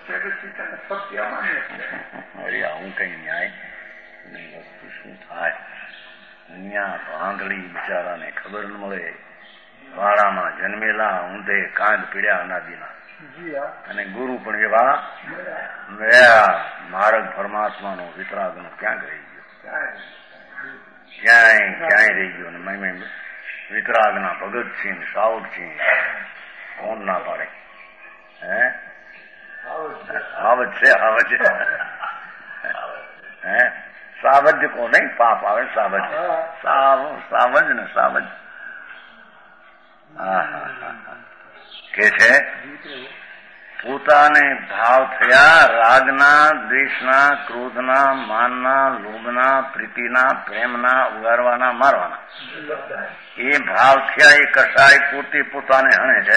હું કઈ ન્યાય વસ્તુ શું થાય. દુનિયા તો આંધળી બિચારાને ખબર ન મળે. વાડામાં જન્મેલા ઊંધે કાંડ પીડ્યા અનાદિના, અને ગુરુ પણ એવા મળ્યા. માર્ગ પરમાત્માનો વિતરાગનો ક્યાં રહી ગયો? ક્યાંય ક્યાંય રહી ગયો. અને વિતરાગના ભગતસિંહ, સાવકસિંહ કોણ ના પાડે? હે આવજ છે, આવજ. હે સાવજ કો નહીં, પાપ આવે સાવજ. સાવજ ને સાવજ. કે છે પોતાને ભાવ થયા રાગના, દ્વેષના, ક્રોધના, માનના, લોભના, પ્રીતિના, પ્રેમના, ઉગારવાના, મારવાના. એ ભાવ થયા એ કસાય પોતે પોતાને હણે છે.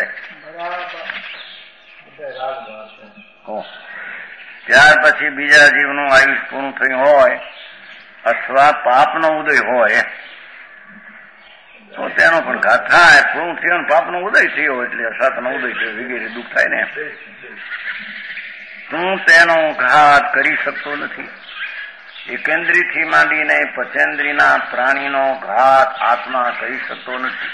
ત્યાર પછી બીજા જીવનું આયુષ પૂરું થયું હોય અથવા પાપનો ઉદય હોય તો તેનો પણ ઘાત થાય. પૂરું થયું પાપનો ઉદય થયો એટલે અસાતનો ઉદય થયો વગેરે દુઃખ થાય ને. તું તેનો ઘાત કરી શકતો નથી. એકેન્દ્રીથી માંડીને પચેન્દ્રીના પ્રાણીનો ઘાત આત્મા કરી શકતો નથી.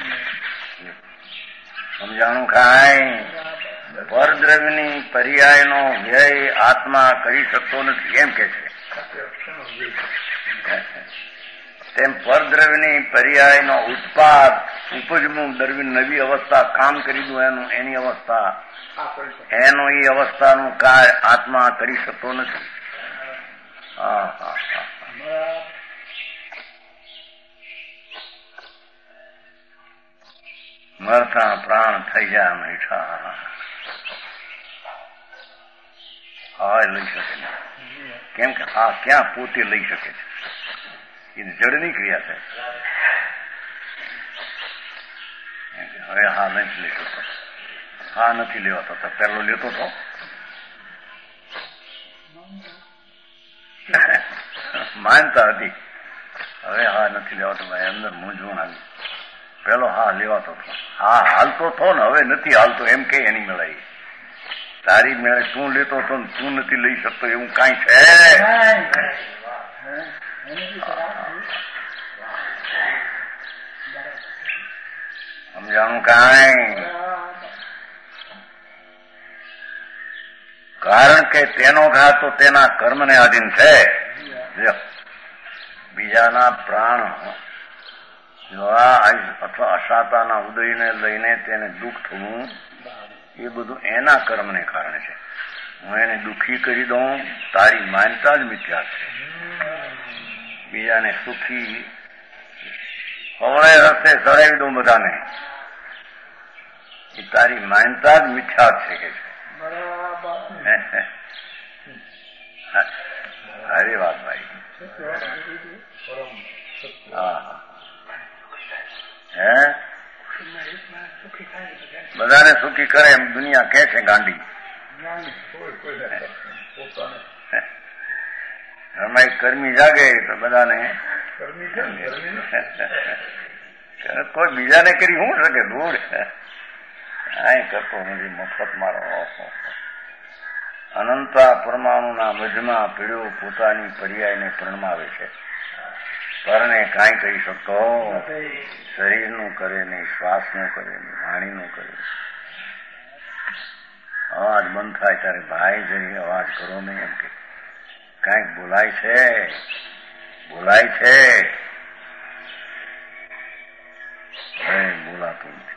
સમજાણું કાંઈ? પરદ્રવ્યની પર્યાયનો વ્યય આત્મા કરી શકતો નથી એમ કે છે. તેમ પરદ્રવ્યની પર્યાયનો ઉત્પાદ ઉપજવું, દ્રવ્ય નવી અવસ્થા કામ કરી દઉં એનું એની અવસ્થા એનો એ અવસ્થાનું કાર્ય આત્મા કરી શકતો નથી. હા હા હા મરતા પ્રાણ થઈ જાય મીઠા. હા લઈ શકે કેમ કે હા ક્યાં પોતે લઈ શકે છે. એ જડની ક્રિયા છે. હવે હા નથી લઈ શકતો. હા નથી લેવાતો. પહેલો લેતો હતો માનતા હતી. હવે હા નથી લેવાતો. અંદર મૂંઝવણ આવી. પેલો હા લેવાતો હતો. હા હાલતો થો ને હવે નથી હાલતો એમ કે એની મેળાઈ તારી મેળે તું લેતો હતો ને તું નથી લઈ શકતો એવું કઈ છે? સમજાણું કાંઈ? કારણ કે તેનો ઘાત તો તેના કર્મને આધીન છે. બીજાના પ્રાણ અથવા અસાતાના ઉદયને લઈને તેને દુઃખ થવું એ બધું એના કર્મને કારણે છે. હું એને દુઃખી કરી દઉં તારી માનતા જ મિથ્યા છે. બીજાને સુખી હવળે રસ્તે સડાવી દઉં બધાને, એ તારી માનતા જ મિથ્યા છે કે છે. સારી વાત ભાઈ. હા હે બધાને સુખી કરે એમ દુનિયા કે છે ગાંડી. એમાં કર્મી જાગે તો બધાને કોઈ બીજાને કરી હું શકે દૂર આ કરતો નથી મફત મારો. અનંતા પરમાણુના મજમાં પીડ્યો પોતાની પર્યાયને પ્રણમાવે છે, પરને કાંઈ કરી શકતો શરીરનું કરે નહીં, શ્વાસનું કરે નહીં, વાણીનું કરે. અવાજ બંધ થાય ત્યારે ભાઈ જઈ અવાજ કરો નહીં એમ કે કાંઈક બોલાય છે, બોલાય છે, બોલાતું નથી.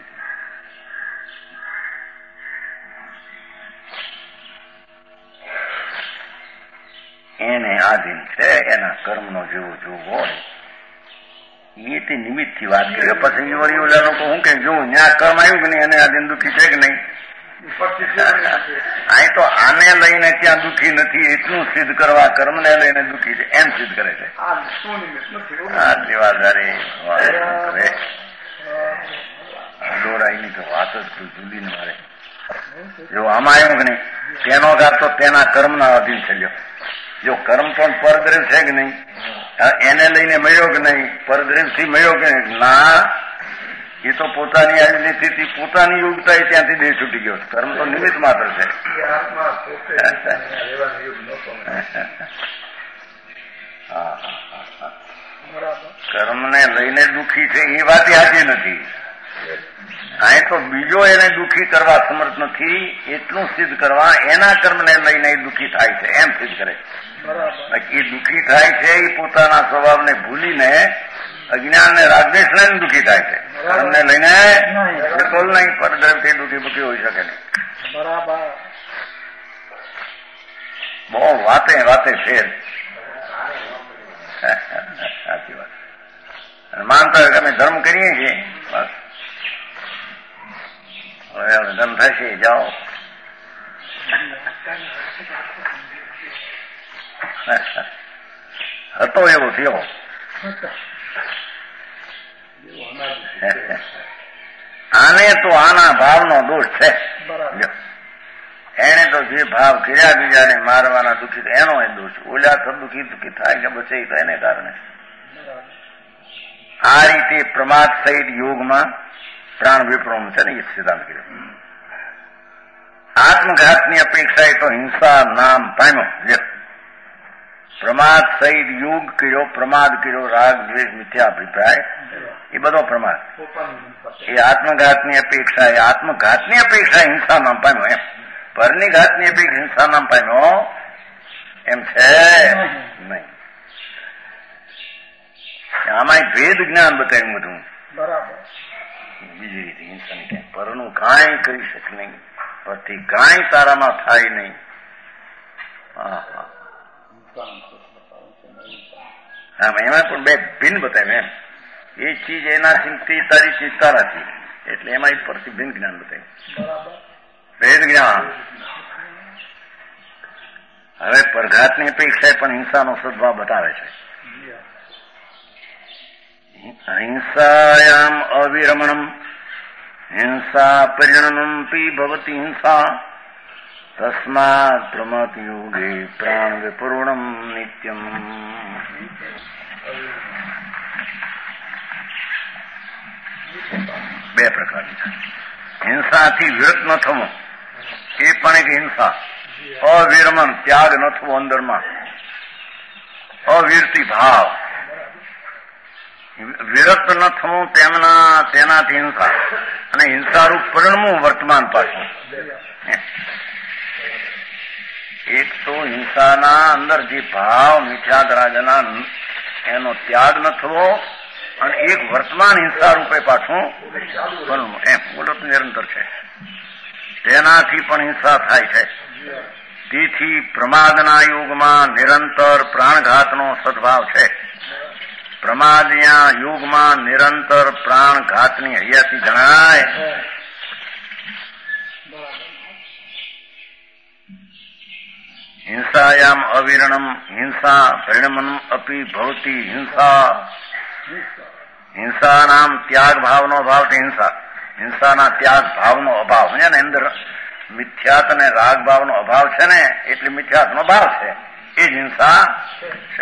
એને આધીન છે, એના કર્મનો જેવો જોગ હોય એ તે નિમિત્ત થી વાત કરી. પછી વળી ઓલા લોકો હું કે જોઉં ત્યાં કર્મ આવ્યું કે નહીં, એને આધીન દુઃખી છે કે નહીં. અહીં તો આને લઈને ત્યાં દુઃખી નથી એટલું સિદ્ધ કરવા કર્મને લઈને દુઃખી છે એમ સિદ્ધ કરે છે. આ દેવાદારી દોરાઈની તો વાત જ કોઈ જુદી ને મારે. જો આમાં આવ્યું કે નહીં, તેનો ઘાત તો તેના કર્મના અધીન છે. જો કર્મ તો પરદ્રવ છે કે નહીં, એને લઈને મળ્યો કે નહીં, પરદ્રવ થી મળ્યો કે નહીં, ના એ તો પોતાની આવેલી સ્થિતિ પોતાની યોગતા એ ત્યાંથી દેહ છૂટી ગયો. કર્મ તો નિમિત્ત માત્ર છે. કર્મને લઈને દુઃખી છે એ વાત સાચી નથી. અહીં તો બીજો એને દુઃખી કરવા સમર્થ નથી એટલું સિદ્ધ કરવા એના કર્મને લઈને દુઃખી થાય છે એમ સિદ્ધ કરે. એ દુઃખી થાય છે એ પોતાના સ્વભાવને ભૂલીને અજ્ઞાન ને રાગદેશ લઈને દુઃખી થાય છે. કર્મને લઈને બિલકુલ નહીં, પરદ્રવથી દુઃખી બુખી હોઈ શકે નહીં. બહુ વાતે વાતે ફેર સાચી વાત. માનતા હોય કે અમે ધર્મ કરીએ છીએ, બસ હવે હવે ધર્મ થશે જાઓ. હતો એવો થયો. આને તો આના ભાવનો દોષ છે. એને તો જે ભાવ કર્યા બીજાને મારવાના દુઃખી એનો એ દોષ. ઓલા તો દુઃખી દુઃખી થાય કે બચે તો એને કારણે. આ રીતે પ્રમાદ સહિત યોગમાં પ્રાણ વિપ્રમ છે ને એ સિદ્ધાંત કર્યો. આત્મઘાતની અપેક્ષાએ તો હિંસા નામ પામ્યો. પ્રમાદ સહિત યોગ કર્યો, પ્રમાદ કર્યો, રાગ દ્વેષ મિથ્યા અભિપ્રાય એ બધો પ્રમાદ. એ આત્મઘાતની અપેક્ષા એ આત્મઘાતની અપેક્ષા હિંસા નામ પામ્યો. એમ પરની ઘાતની અપેક્ષા હિંસા નામ પામ્યો એમ છે નહીં. આમાં ભેદ જ્ઞાન બતાવ્યું બધું. બીજી રીતે હિંસા ક્યાંય પરનું કાંઈ કરી શકે નહીં, પરથી કાંઈ તારામાં થાય નહીં. હા હા એમાં પણ બે ભિન્ન બતાવ્યું. એમ એ ચીજ એના ચિંતી તારી ચીજ તારાથી, એટલે એમાં પરથી ભિન્ન જ્ઞાન બતાવ્યું. ભેદ જ્ઞાન. હવે પરઘાતની અપેક્ષા પણ હિંસાનો સદભાવ બતાવે છે. અહિંસાયામ અવિરમણમ હિંસા પરિણમમ પી ભવતી હિંસા તસ્માત પ્રમત યોગે પ્રાણ વિપૂર્ણમ નિત્યમ. બે પ્રકારની હિંસાથી વિરત ન થવું એ પણ એક હિંસા. અવિરમણ ત્યાગ ન થવો અંદરમાં, અવિરતી ભાવ. વિરત ન થવું તેમના તેનાથી હિંસા, અને હિંસારૂપ પરિણમવું વર્તમાન પાછું. એક તો હિંસાના અંદર જે ભાવ મિથ્યાદરાજના એનો ત્યાગ ન થવો, અને એક વર્તમાન હિંસા રૂપે પાછું બનવું. એમ બોલો તો નિરંતર છે. તેનાથી પણ હિંસા થાય છે. તેથી પ્રમાદના યુગમાં નિરંતર પ્રાણઘાતનો સદભાવ છે. પ્રમાદિયા યુગમાં નિરંતર પ્રાણઘાતની હૈયાથી જણાય. હિંસાયામ અવિરણમ હિંસા પરિણમનમ અપી ભવતી હિંસા. હિંસાનામ ત્યાગ ભાવનો અભાવ છે. હિંસા હિંસાના ત્યાગ ભાવનો અભાવ છે ને, અંદર મિથ્યાત અને રાગ ભાવનો અભાવ છે ને, એટલે મિથ્યાત્નો ભાવ છે, એ જ હિંસા છે.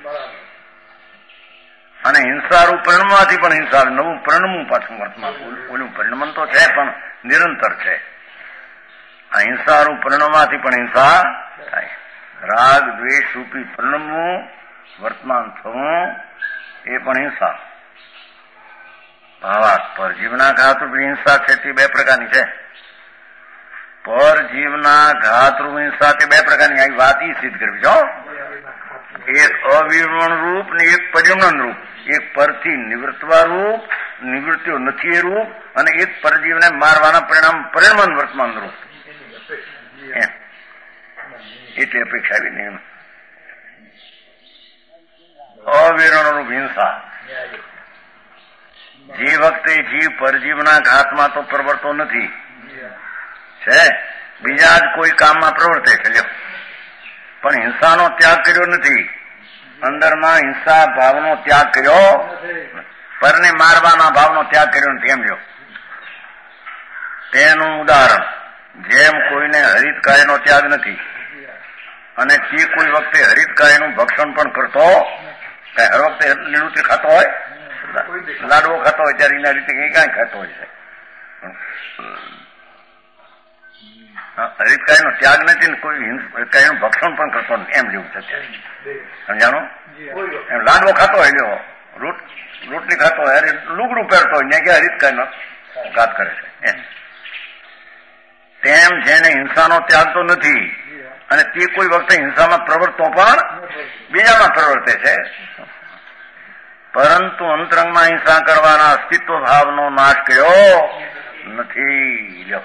અને હિંસારૂપ પરિણમવાથી પણ હિંસા, નવું પરિણમવું પાછું વર્તમાન. ઓલું પરિણમન તો છે પણ નિરંતર છે. આ હિંસારૂપ પરિણમવાથી પણ હિંસા થાય. રાગ દ્વેષ રૂપી પરિણમવું, વર્તમાન થવું, એ પણ હિંસા. ભાવાત પરજીવના ઘાતરૂપી હિંસા છે તે બે પ્રકારની છે. પરજીવના ઘાતરૂપ હિંસા તે બે પ્રકારની. આવી વાત ઈ સિદ્ધ કરવી છો. એક અવિરમણ રૂપ ને એક પરિણમન રૂપ. એક પરથી નિવૃત્તવા રૂપ, નિવૃત્તિઓ નથી એ રૂપ, અને એક પરજીવને મારવાના પરિણામ પરિણમન વર્તમાન રૂપ. એટલી અપેક્ષા આવી નિયમ. અવિરમણ રૂપ હિંસા જે વખતે જીવ પરજીવના ઘાતમાં તો પ્રવર્તો નથી છે, બીજા જ કોઈ કામમાં પ્રવર્તે છે, પણ હિંસાનો ત્યાગ કર્યો નથી. અંદરમાં હિંસા ભાવનો ત્યાગ કર્યો, પરને મારવાના ભાવનો ત્યાગ કર્યો નથી. એમ જો તેનું ઉદાહરણ, જેમ કોઈને હરિતકાયનો ત્યાગ નથી અને તે કોઈ વખતે હરિતકાયનું ભક્ષણ પણ કરતો, હર વખતે લીલું ખાતો હોય, લાડવો ખાતો હોય ત્યારે એના રીતે કઈ કાંઈ ખાતો હોય છે. હરિતકાયનો ત્યાગ નથી ને કોઈ હરિતકાયનું ભક્ષણ પણ કરતો નથી. એમ જેવું છે અત્યારે. સમજાણું? એમ લાડવો ખાતો હોય, લ્યો રોટ રોટલી ખાતો હોય, અરે લુગડું પહેરતો હોય, ત્યાં ક્યાં હરિતકાયનો ઘાત કરે છે. એમ તેમ જેને હિંસાનો ત્યાગ તો નથી અને તે કોઈ વખતે હિંસામાં પ્રવર્તો પણ બીજામાં પ્રવર્તે છે, પરંતુ અંતરંગમાં હિંસા કરવાના અસ્તિત્વ ભાવનો નાશ કર્યો નથી.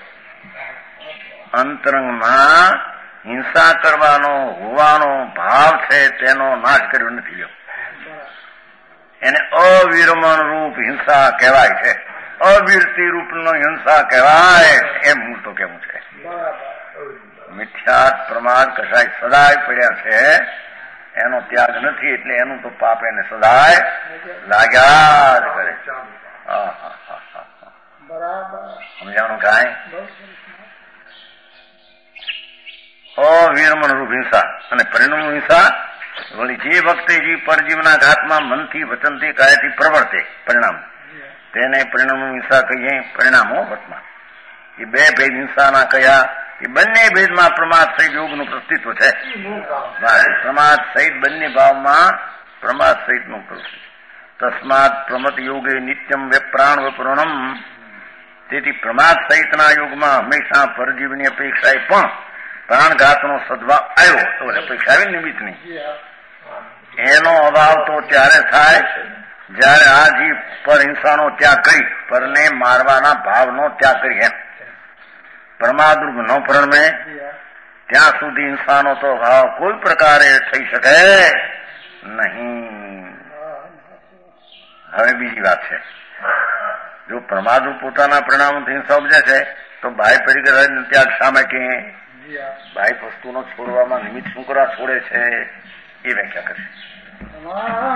અંતરંગમાં હિંસા કરવાનો હોવાનો ભાવ છે તેનો નાશ કર્યો નથી. એને અવિરમણ રૂપ હિંસા કહેવાય છે. અવિરતી રૂપનો હિંસા કહેવાય. એમ હું તો કેવું છે. મિથ્યાત પ્રમાદ કસાય સદાય પડ્યા છે, એનો ત્યાગ નથી, એટલે એનું તો પાપ એને સદાય લાગ્યા જ કરે. સમજાણું કાંઈ? અવિરમણ રૂપ હિંસા અને પરિણામ હિંસા વળી જે વખતે જે પરજીવના ઘાતમાં મનથી વચનથી કાયાથી પ્રવર્તે પરિણામ, તેને પરિણામ હિંસા કહીએ. પરિણામો વર્તમાન. એ બે ભેદ હિંસાના કયા? એ બંને ભેદમાં પ્રમાદ સહિત યોગનું અસ્તિત્વ છે. પ્રમાદ સહિત બંને ભાવમાં પ્રમાદ સહિતનું તસ્માત પ્રમત યોગે નિત્યમ વેપ્રાણ વપૂર્ણમ. તેથી પ્રમાદ સહિતના યોગમાં હંમેશા પરજીવની અપેક્ષાએ પણ પ્રાણઘાતનો સદભાવ આવ્યો તો અપેક્ષા આવી નિમિત્તની. એનો અભાવ તો ત્યારે થાય જયારે આ જીવ પર હિંસાનો ત્યાગ કરી, પરને મારવાના ભાવનો ત્યાગ કરી. એમ પ્રમાદરૂપ ન પ્રણમે ત્યાં સુધી હિંસાનો તો ભાવ કોઈ પ્રકારે થઈ શકે નહીં. હવે બીજી વાત છે, જો પ્રમાદરૂપ પોતાના પરિણામોથી હિંસા ઉપજે છે તો બાહ્ય પરિગ્રહ ત્યાગ સામે કે બાહ્ય વસ્તુનો છોડવામાં નિમિત્ત શું કરવા છોડે છે એ વ્યાખ્યા કરશે.